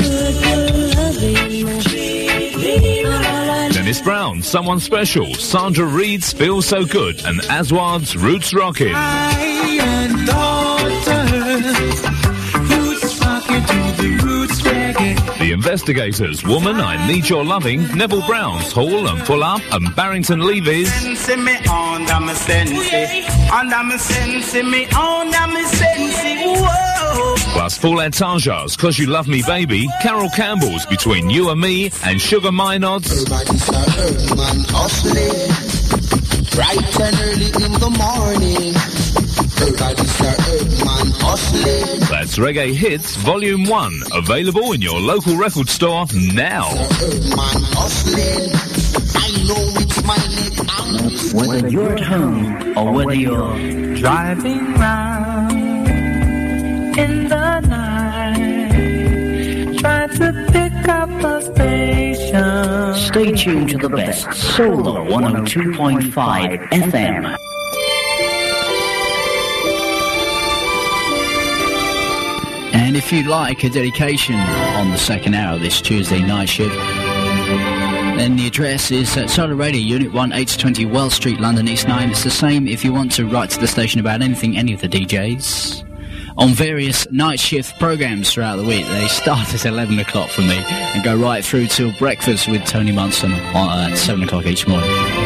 Dennis Brown, Someone Special, Sandra Reed's Feel So Good, and Aswad's Roots Rockin'. The Investigators, Woman, I Need Your Loving, Neville Brown's Hall and Full Up, and Barrington Levy's Sense me under me sense, under me sense, me under me sense, whoa. plus Paulette Tarjar's Cause You Love Me Baby, Carol Campbell's Between You and Me, and Sugar Minot's Everybody's a early man hustling, bright and early in the morning. Everybody's a early man hustling. That's Reggae Hits Volume one, available in your local record store now. Whether you're at home or whether you're driving round in the night, trying to pick up a station. Stay tuned to the best Solar one oh two point five F M. And if you'd like a dedication on the second hour of this Tuesday night shift, Then the address is uh, Solar Radio, Unit one, eight twenty Wells Street, London, East nine. It's the same if you want to write to the station about anything, any of the D Js. On various night shift programmes throughout the week. They start at eleven o'clock for me and go right through till breakfast with Tony Munson at seven o'clock each morning.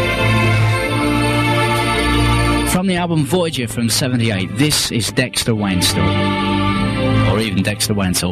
From the album Voyager from seventy-eight, this is Dexter Wansel. Or even Dexter Wansel.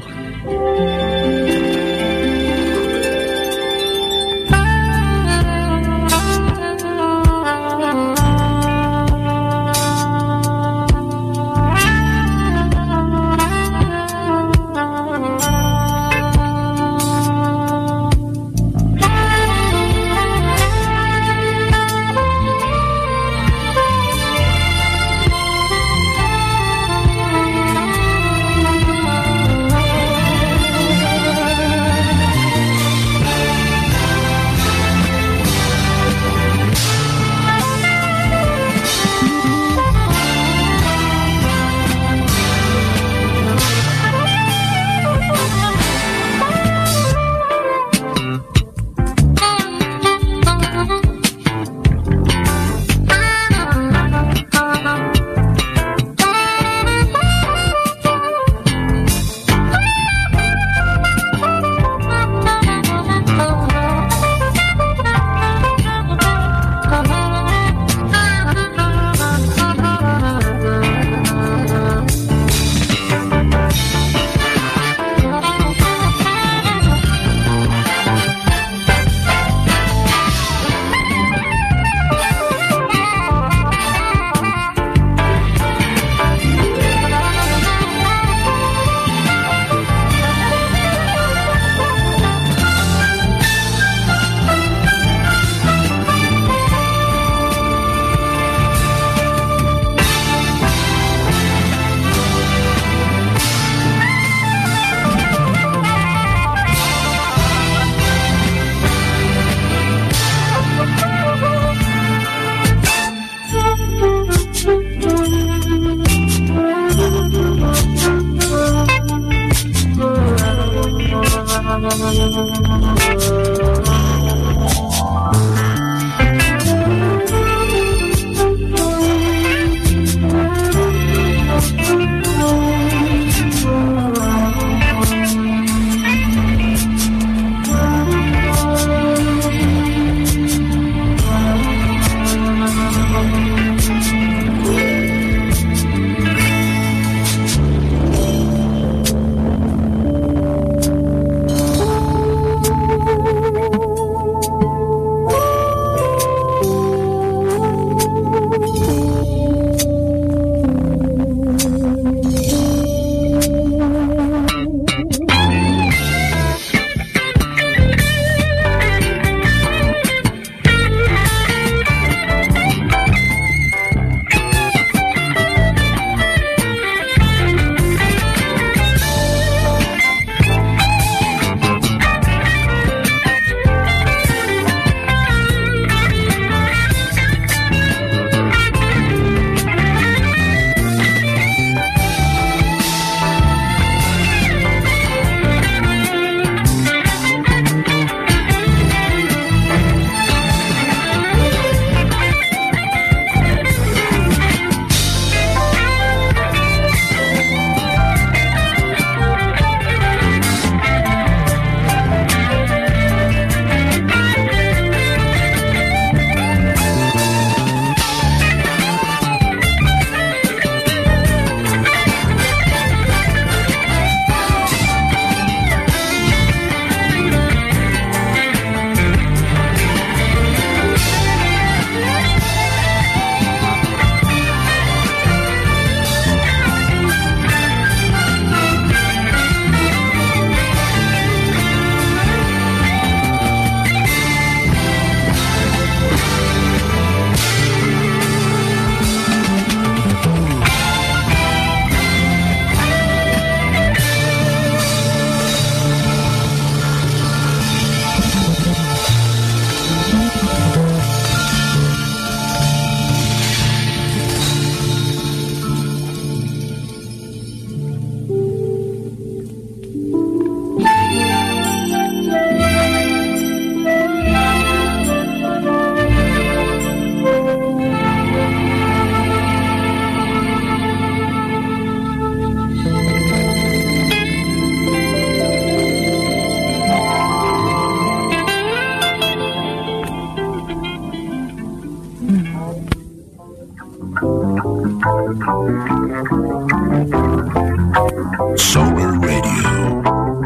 Thank you. Solar Radio.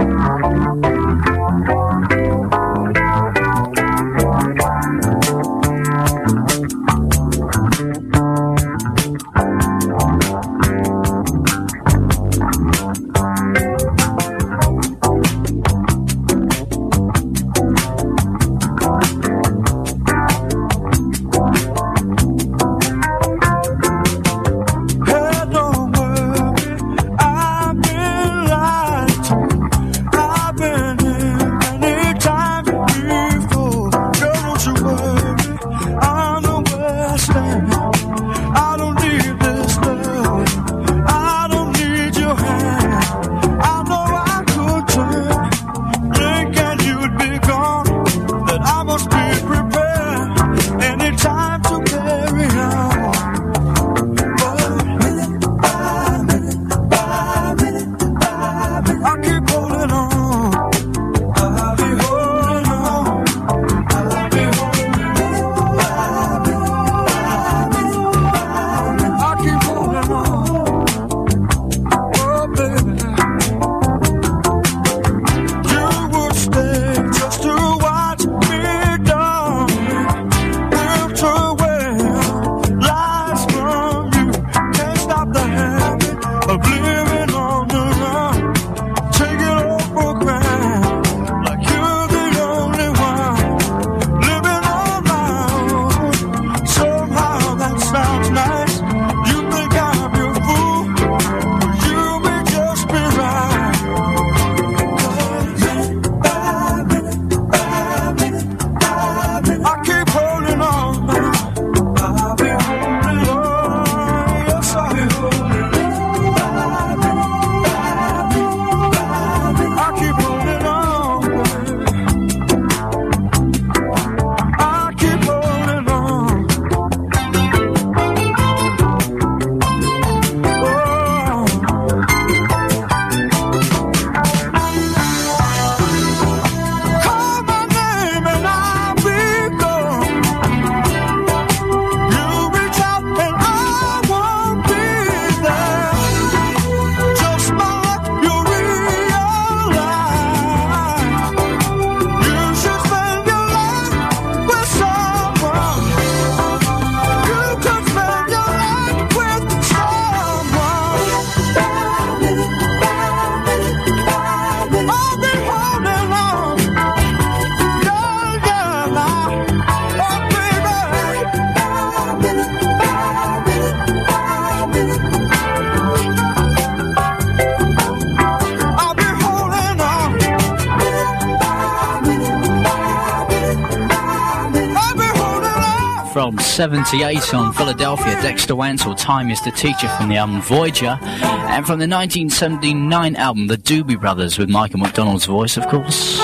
seventy-eight on Philadelphia, Dexter Wansel, Time is the Teacher, from the album Voyager, and from the nineteen seventy-nine album The Doobie Brothers, with Michael McDonald's voice, of course,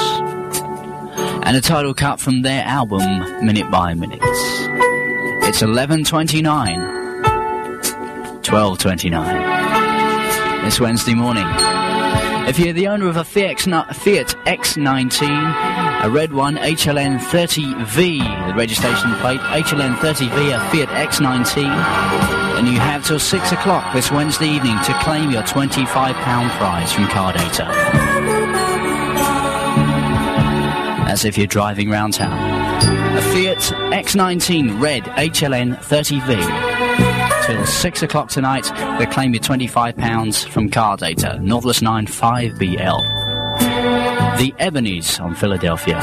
and a title cut from their album Minute by Minute. It's eleven twenty-nine, twelve twenty-nine this Wednesday morning. If you're the owner of a Fiat X nineteen, a red one, H L N thirty V, the registration plate, H L N thirty V, a Fiat X nineteen, and you have till six o'clock this Wednesday evening to claim your twenty-five pound prize from Car Data. As if you're driving round town. A Fiat X nineteen red H L N thirty V. Till six o'clock tonight, to claim your twenty-five pounds from Car Data. Northwest nine five B L. The Ebonies on Philadelphia.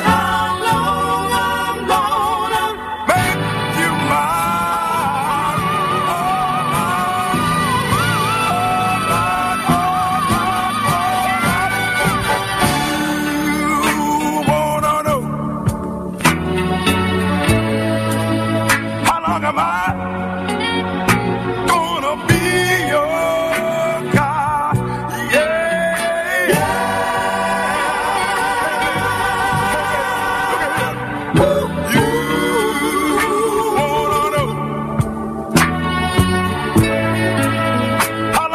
Make you mine.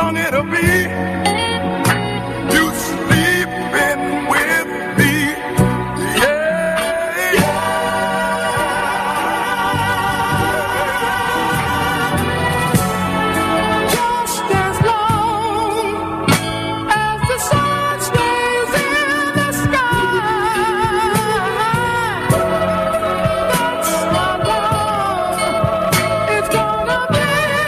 long it'll be. You sleeping with me. Yeah, yeah. Just as long as the sun stays in the sky, that's how long it's gonna be.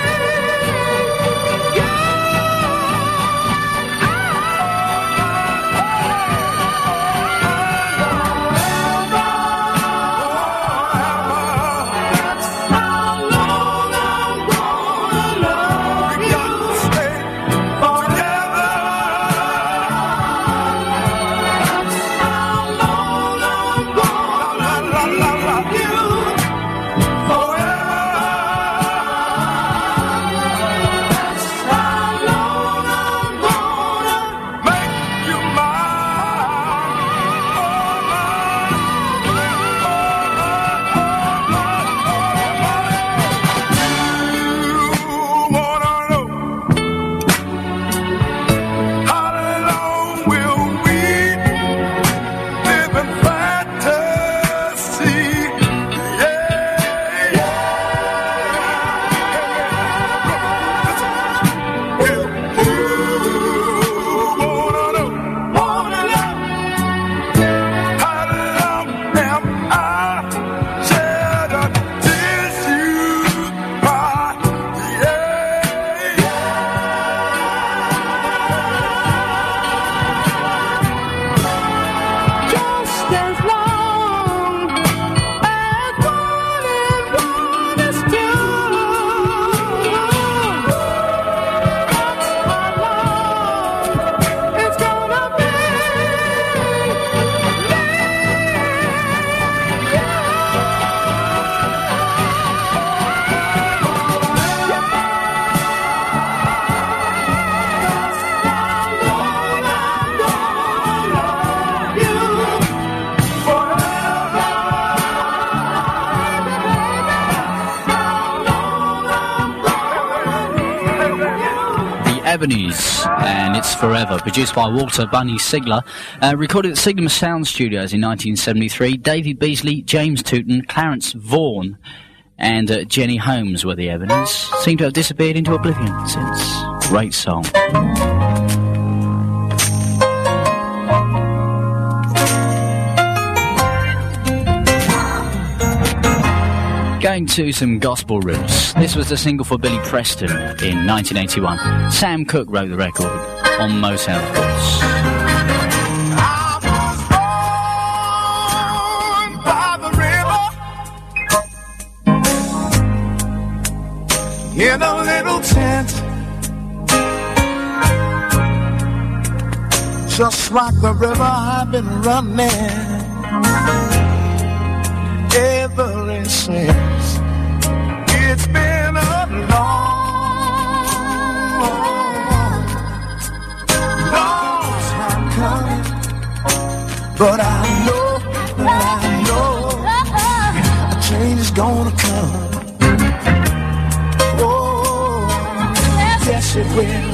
Ebonies, and it's Forever, produced by Walter Bunny Sigler, uh, recorded at Sigma Sound Studios in nineteen seventy-three. Davy Beasley, James Tooton, Clarence Vaughan and uh, Jenny Holmes were the Ebonies. Seem to have disappeared into oblivion since. Great song. Going to some gospel roots. This was the single for Billy Preston in nineteen eighty-one. Sam Cooke wrote the record on Motown, of course. In a little tent, just like the river I've been running ever since. It's been a long, long time coming, but I know, but I know a change is gonna come. Yes, it will.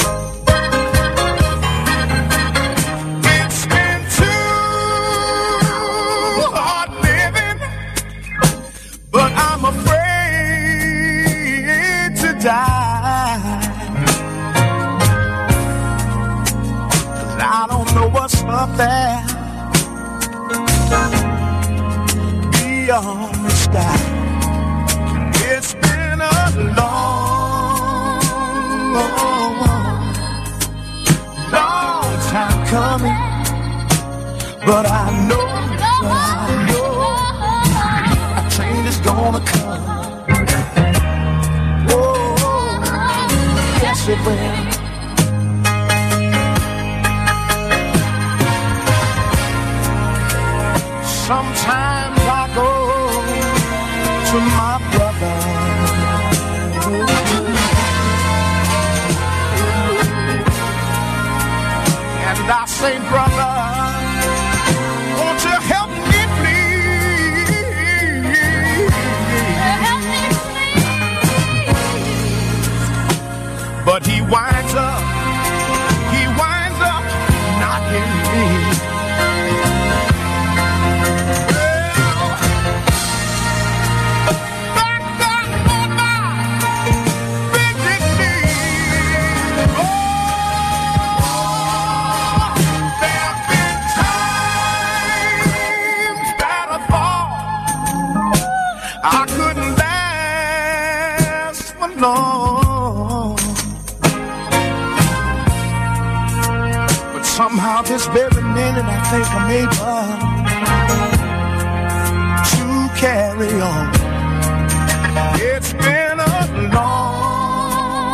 It's been too hard living, but I'm afraid to die. 'Cause I don't know what's up there beyond the sky. It's been a long Long, long time coming, but I know, but I know a change is gonna come. Oh, yes it will. Sometimes I go to my brother, and I say, brother, won't you help me, please? Help me, please. But he winds this very minute I think I'm able to carry on. It's been a long,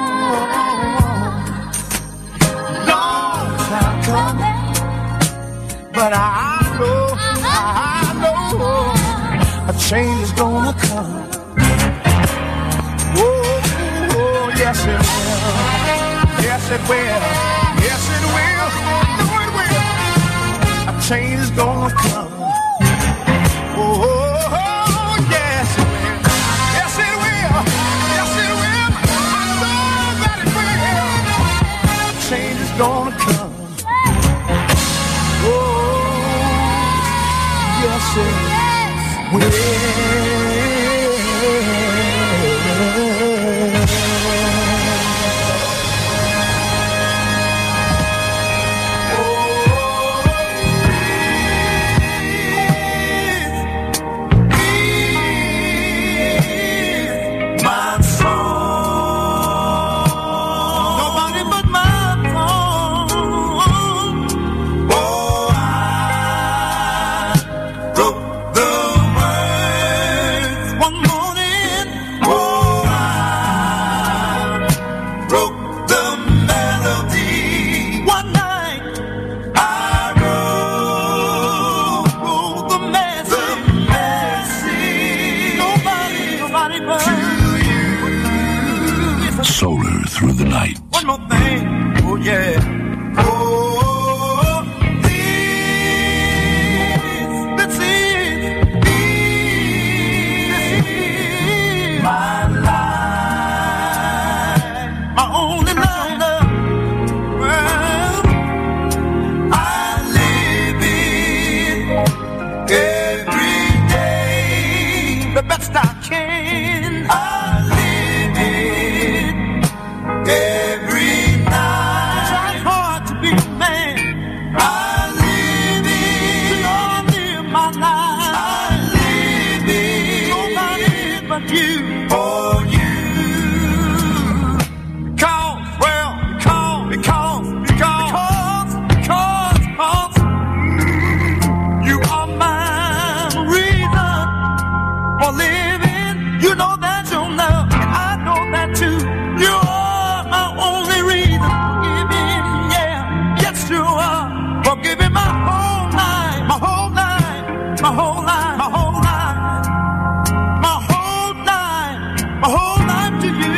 long time coming, but I know, I know a change is gonna come. Oh, oh, yes it will, yes it will, yes it will, no it will. A change is gonna come. Oh, oh, oh, yes it will, yes it will, yes it will. I know that it will. A change is gonna come. Oh, yes it will. Solar through the night. One more thing, oh yeah. Oh, this, this is, this is my life, my only life. Well, I live it every day the best I can. I live it every night. Try hard to be a man. I live it. You know I live my life. I live it. Nobody but you. For you. Because, well, because, because, because, because, because, you are my reason for living. You know that you'll love. I know that too. You are my only reason for giving, yeah, yes you are, for giving my whole life, my whole life, my whole life, my whole life, my whole life, my whole life to you.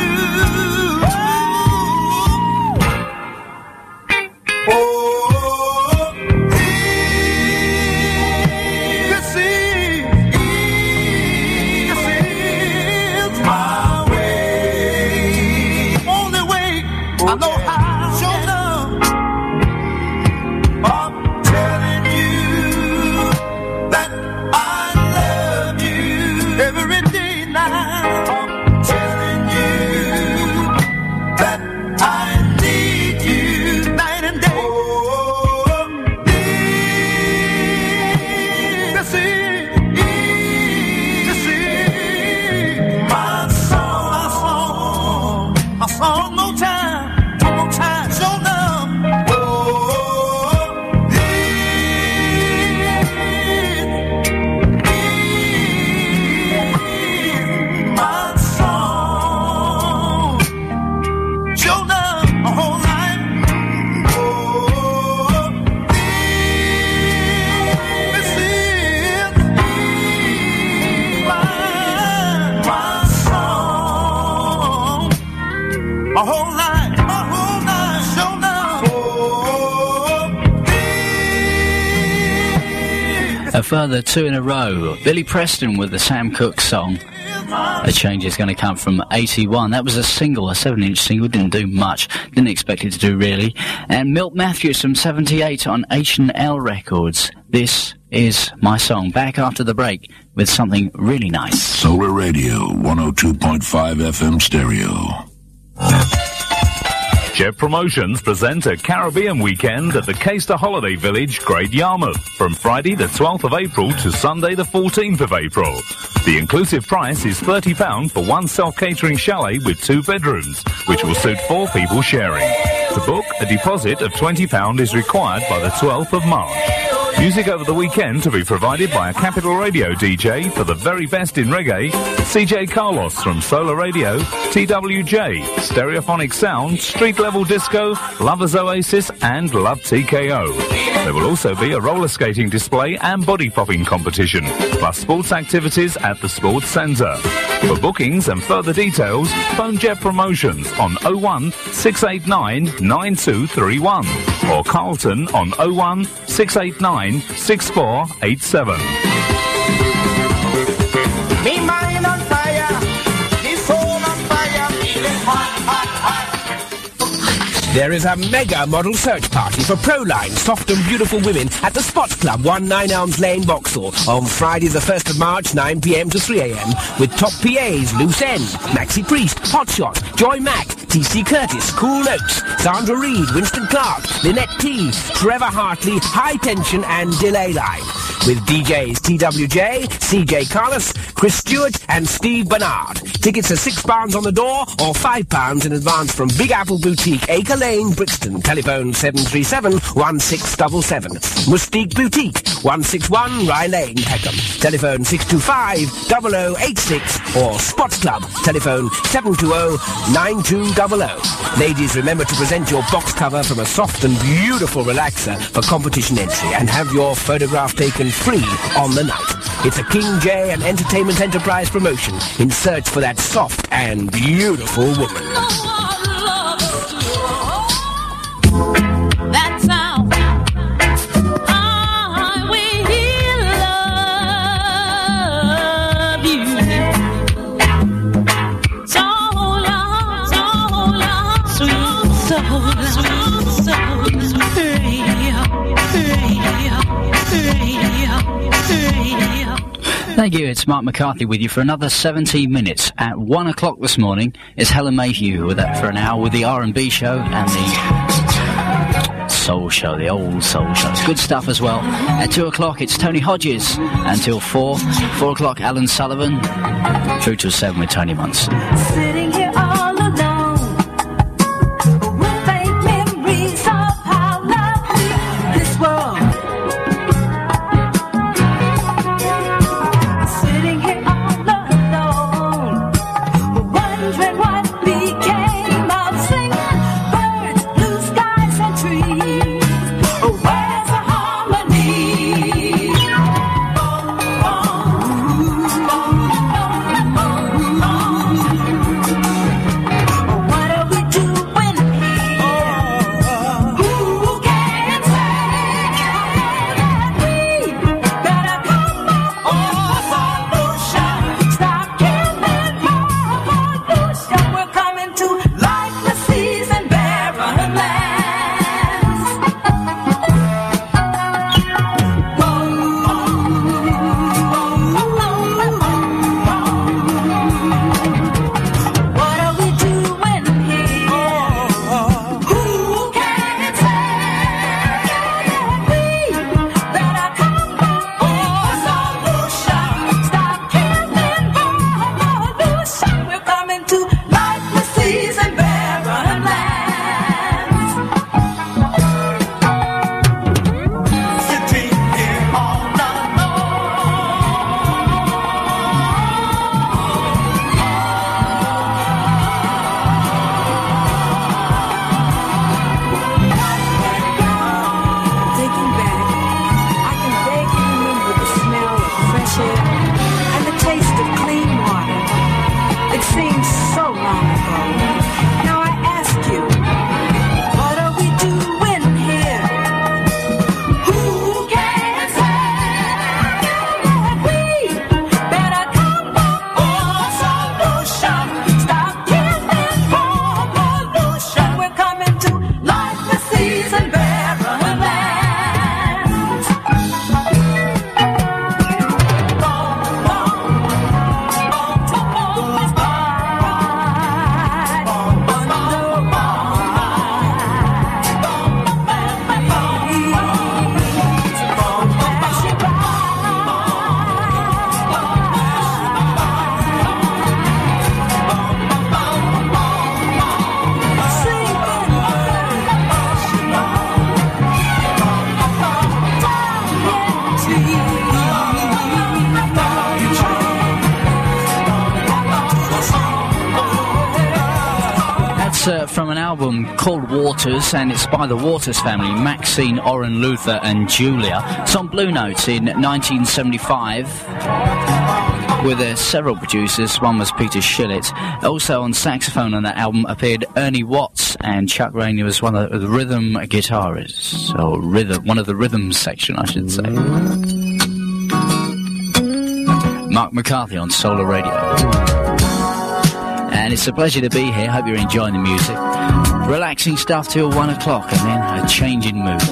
Oh, this is, this is my way, only way I know how. Show love. I'm telling you that I love you every day now. I'm telling you that I need you night and day. Oh, this is, this is my song, my song, my song. No time, one more time, show love. Oh, this is my song. Show love my whole life. Oh, this is my, my song. My whole life, my whole life, show love. Oh, A further two in a row. Billy Preston with the Sam Cooke song. A change is going to come from eighty-one. That was a single, a seven-inch single. Didn't do much. Didn't expect it to do, really. And Milt Matthews from seventy-eight on H and L Records. This is my song. Back after the break with something really nice. Solar Radio, one oh two point five F M stereo. Jet Promotions present a Caribbean weekend at the Caister Holiday Village, Great Yarmouth, from Friday the twelfth of April to Sunday the fourteenth of April. The inclusive price is thirty pounds for one self-catering chalet with two bedrooms, which will suit four people sharing. To book, a deposit of twenty pounds is required by the twelfth of March. Music over the weekend to be provided by a Capital Radio D J for the very best in reggae, C J Carlos from Solar Radio, T W J, Stereophonic Sound, Street Level Disco, Lovers Oasis and Love T K O. There will also be a roller skating display and body popping competition, plus sports activities at the Sports Centre. For bookings and further details, phone Jet Promotions on oh one six eight nine nine two three one or Carlton on oh one six eight nine six four eight seven. Me mind on fire, me soul on fire, feeling hot, hot, hot. There is a mega model search party for Proline soft and beautiful women at the Spots Club, one nine Elms Lane, Vauxhall, on Friday the first of March, nine p m to three a m, with top P As, Loose End, Maxi Priest, Hotshot, Joy Mac, T C Curtis, Cool Notes, Sandra Reed, Winston Clark, Lynette T, Trevor Hartley, High Tension and Delay Line, with D Js T W J, C J Carlos, Chris Stewart and Steve Bernard. Tickets are six pounds on the door or five pounds in advance from Big Apple Boutique, Acre Lane, Brixton. Telephone seven three seven one six seven seven. Mustique Boutique, one six one Rye Lane, Peckham. Telephone six two five zero zero eight six or Spots Club. Telephone seven two zero nine two zero zero. Ladies, remember to present your box cover from a soft and beautiful relaxer for competition entry and have your photograph taken free on the night. It's a King J and Entertainment Enterprise promotion in search for that soft and beautiful woman. That's how I will love you. So long, so long, sweet soul, sweet soul. Radio, radio, radio, radio. Thank you, it's Mark McCarthy with you for another seventeen minutes. At one o'clock this morning, it's Helen Mayhew with that for an hour with the R and B show and the soul show, the old soul show. Good stuff as well. At two o'clock, it's Tony Hodges until four. Four o'clock, Alan Sullivan. Through to seven with Tony Munson. Sitting here all alone with vague memories of how lovely this world. Sitting here all alone, wondering what became of singing birds, blue skies and trees. Oh, where's the harmony? Oh, oh, oh, oh, oh, oh. an album called Waters, and it's by the Waters family, Maxine, Orrin, Luther and Julia. It's on Blue Notes in nineteen seventy-five with uh, several producers. One was Peter Shillett. Also on saxophone on that album appeared Ernie Watts, and Chuck Rainey was one of the rhythm guitarists, or rhythm, one of the rhythms section, I should say. Mark McCarthy on Solar Radio. And it's a pleasure to be here. Hope you're enjoying the music. Relaxing stuff till one o'clock, and then a change in mood.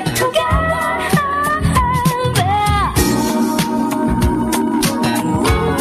Ooh.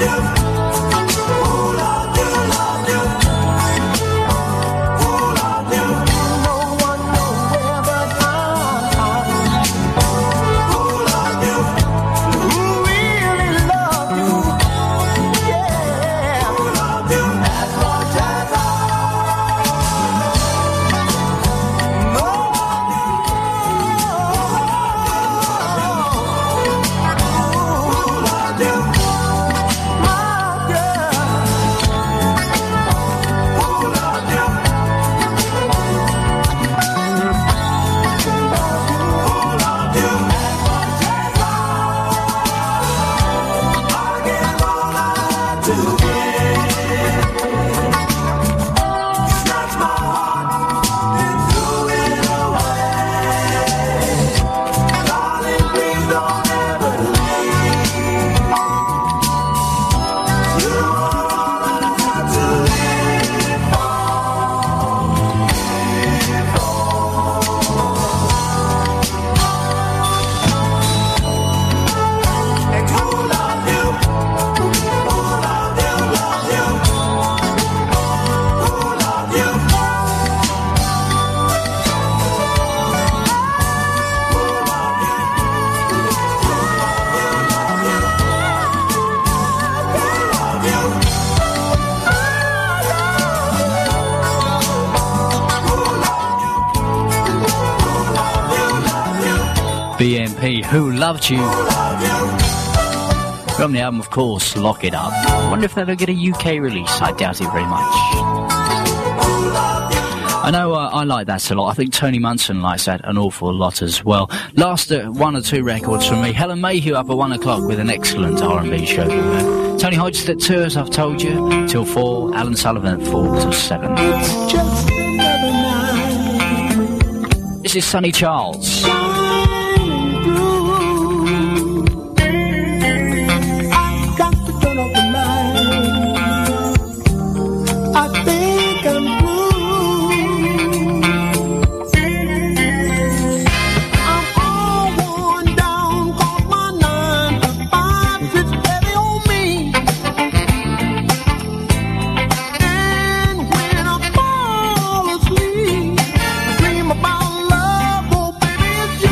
B M P, Who Loved You? From the album, of course, Lock It Up. I wonder if that'll get a U K release. I doubt it very much. I know uh, I like that a lot. I think Tony Munson likes that an awful lot as well. Last uh, one or two records from me. Helen Mayhew up at one o'clock with an excellent R and B show. Uh, Tony Hodges at two, as I've told you, till four. Alan Sullivan at four till seven. Just another night. This is Sonny Charles. Dream about love, oh baby, it's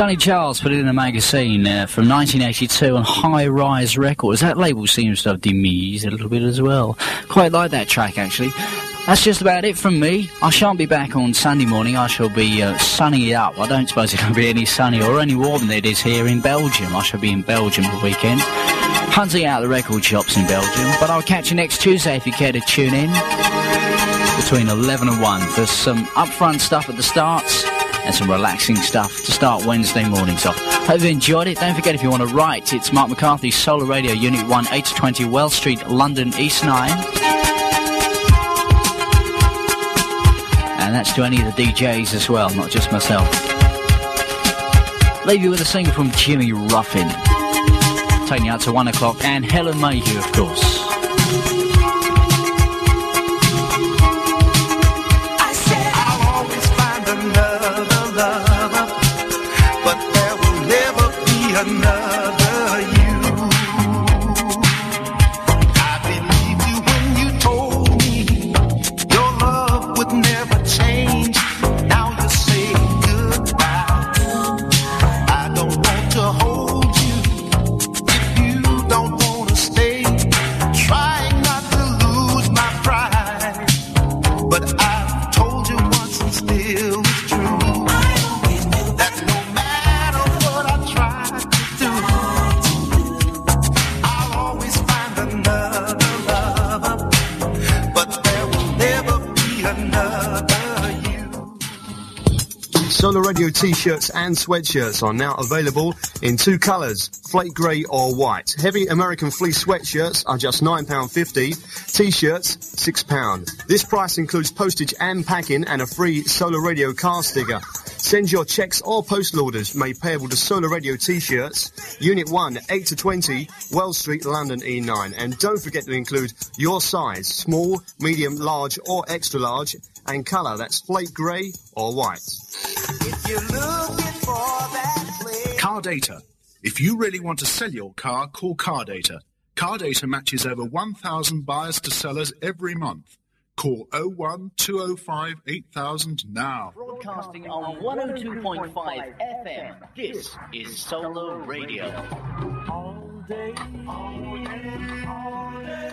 Sonny Charles put it in a magazine uh, from nineteen eighty-two on High Rise Records. That label seems to have demised a little bit as well. Quite like that track, actually. That's just about it from me. I shan't be back on Sunday morning. I shall be uh, sunning it up. I don't suppose it'll be any sunnier or any warmer than it is here in Belgium. I shall be in Belgium for the weekend, hunting out the record shops in Belgium. But I'll catch you next Tuesday if you care to tune in between eleven and one for some upfront stuff at the starts and some relaxing stuff to start Wednesday mornings off. Hope you enjoyed it. Don't forget, if you want to write, it's Mark McCarthy, Solar Radio, Unit one, eight to twenty Wells Street, London, East nine. And that's to any of the D Js as well, not just myself. Leave you with a single from Jimmy Ruffin, taking you out to one o'clock, and Helen Mayhew, of course. I said I'll always find another lover, but there will never be another you. I believed you when you told me your love would never change. Now you say goodbye. I don't want to hold you if you don't want to stay. Trying not to lose my pride, but I've told you once and still it's true. That no matter what I try to do, I'll always find another lover, but there will never be another you. Solar Radio t-shirts and sweatshirts are now available in two colours, flake grey or white. Heavy American fleece sweatshirts are just nine pounds fifty, t-shirts six pounds. This price includes postage and packing and a free Solar Radio car sticker. Send your cheques or postal orders made payable to Solar Radio t-shirts, Unit one, eight to twenty, Wells Street, London, E nine. And don't forget to include your size, small, medium, large or extra large, and colour, that's flake grey or white. If you're looking for that place. Car Data. If you really want to sell your car, call Car Data. Car Data matches over one thousand buyers to sellers every month. Call oh one, two oh five, eight thousand now. Broadcasting on one oh two point five F M. This is Solar Radio. All day, all day, all day.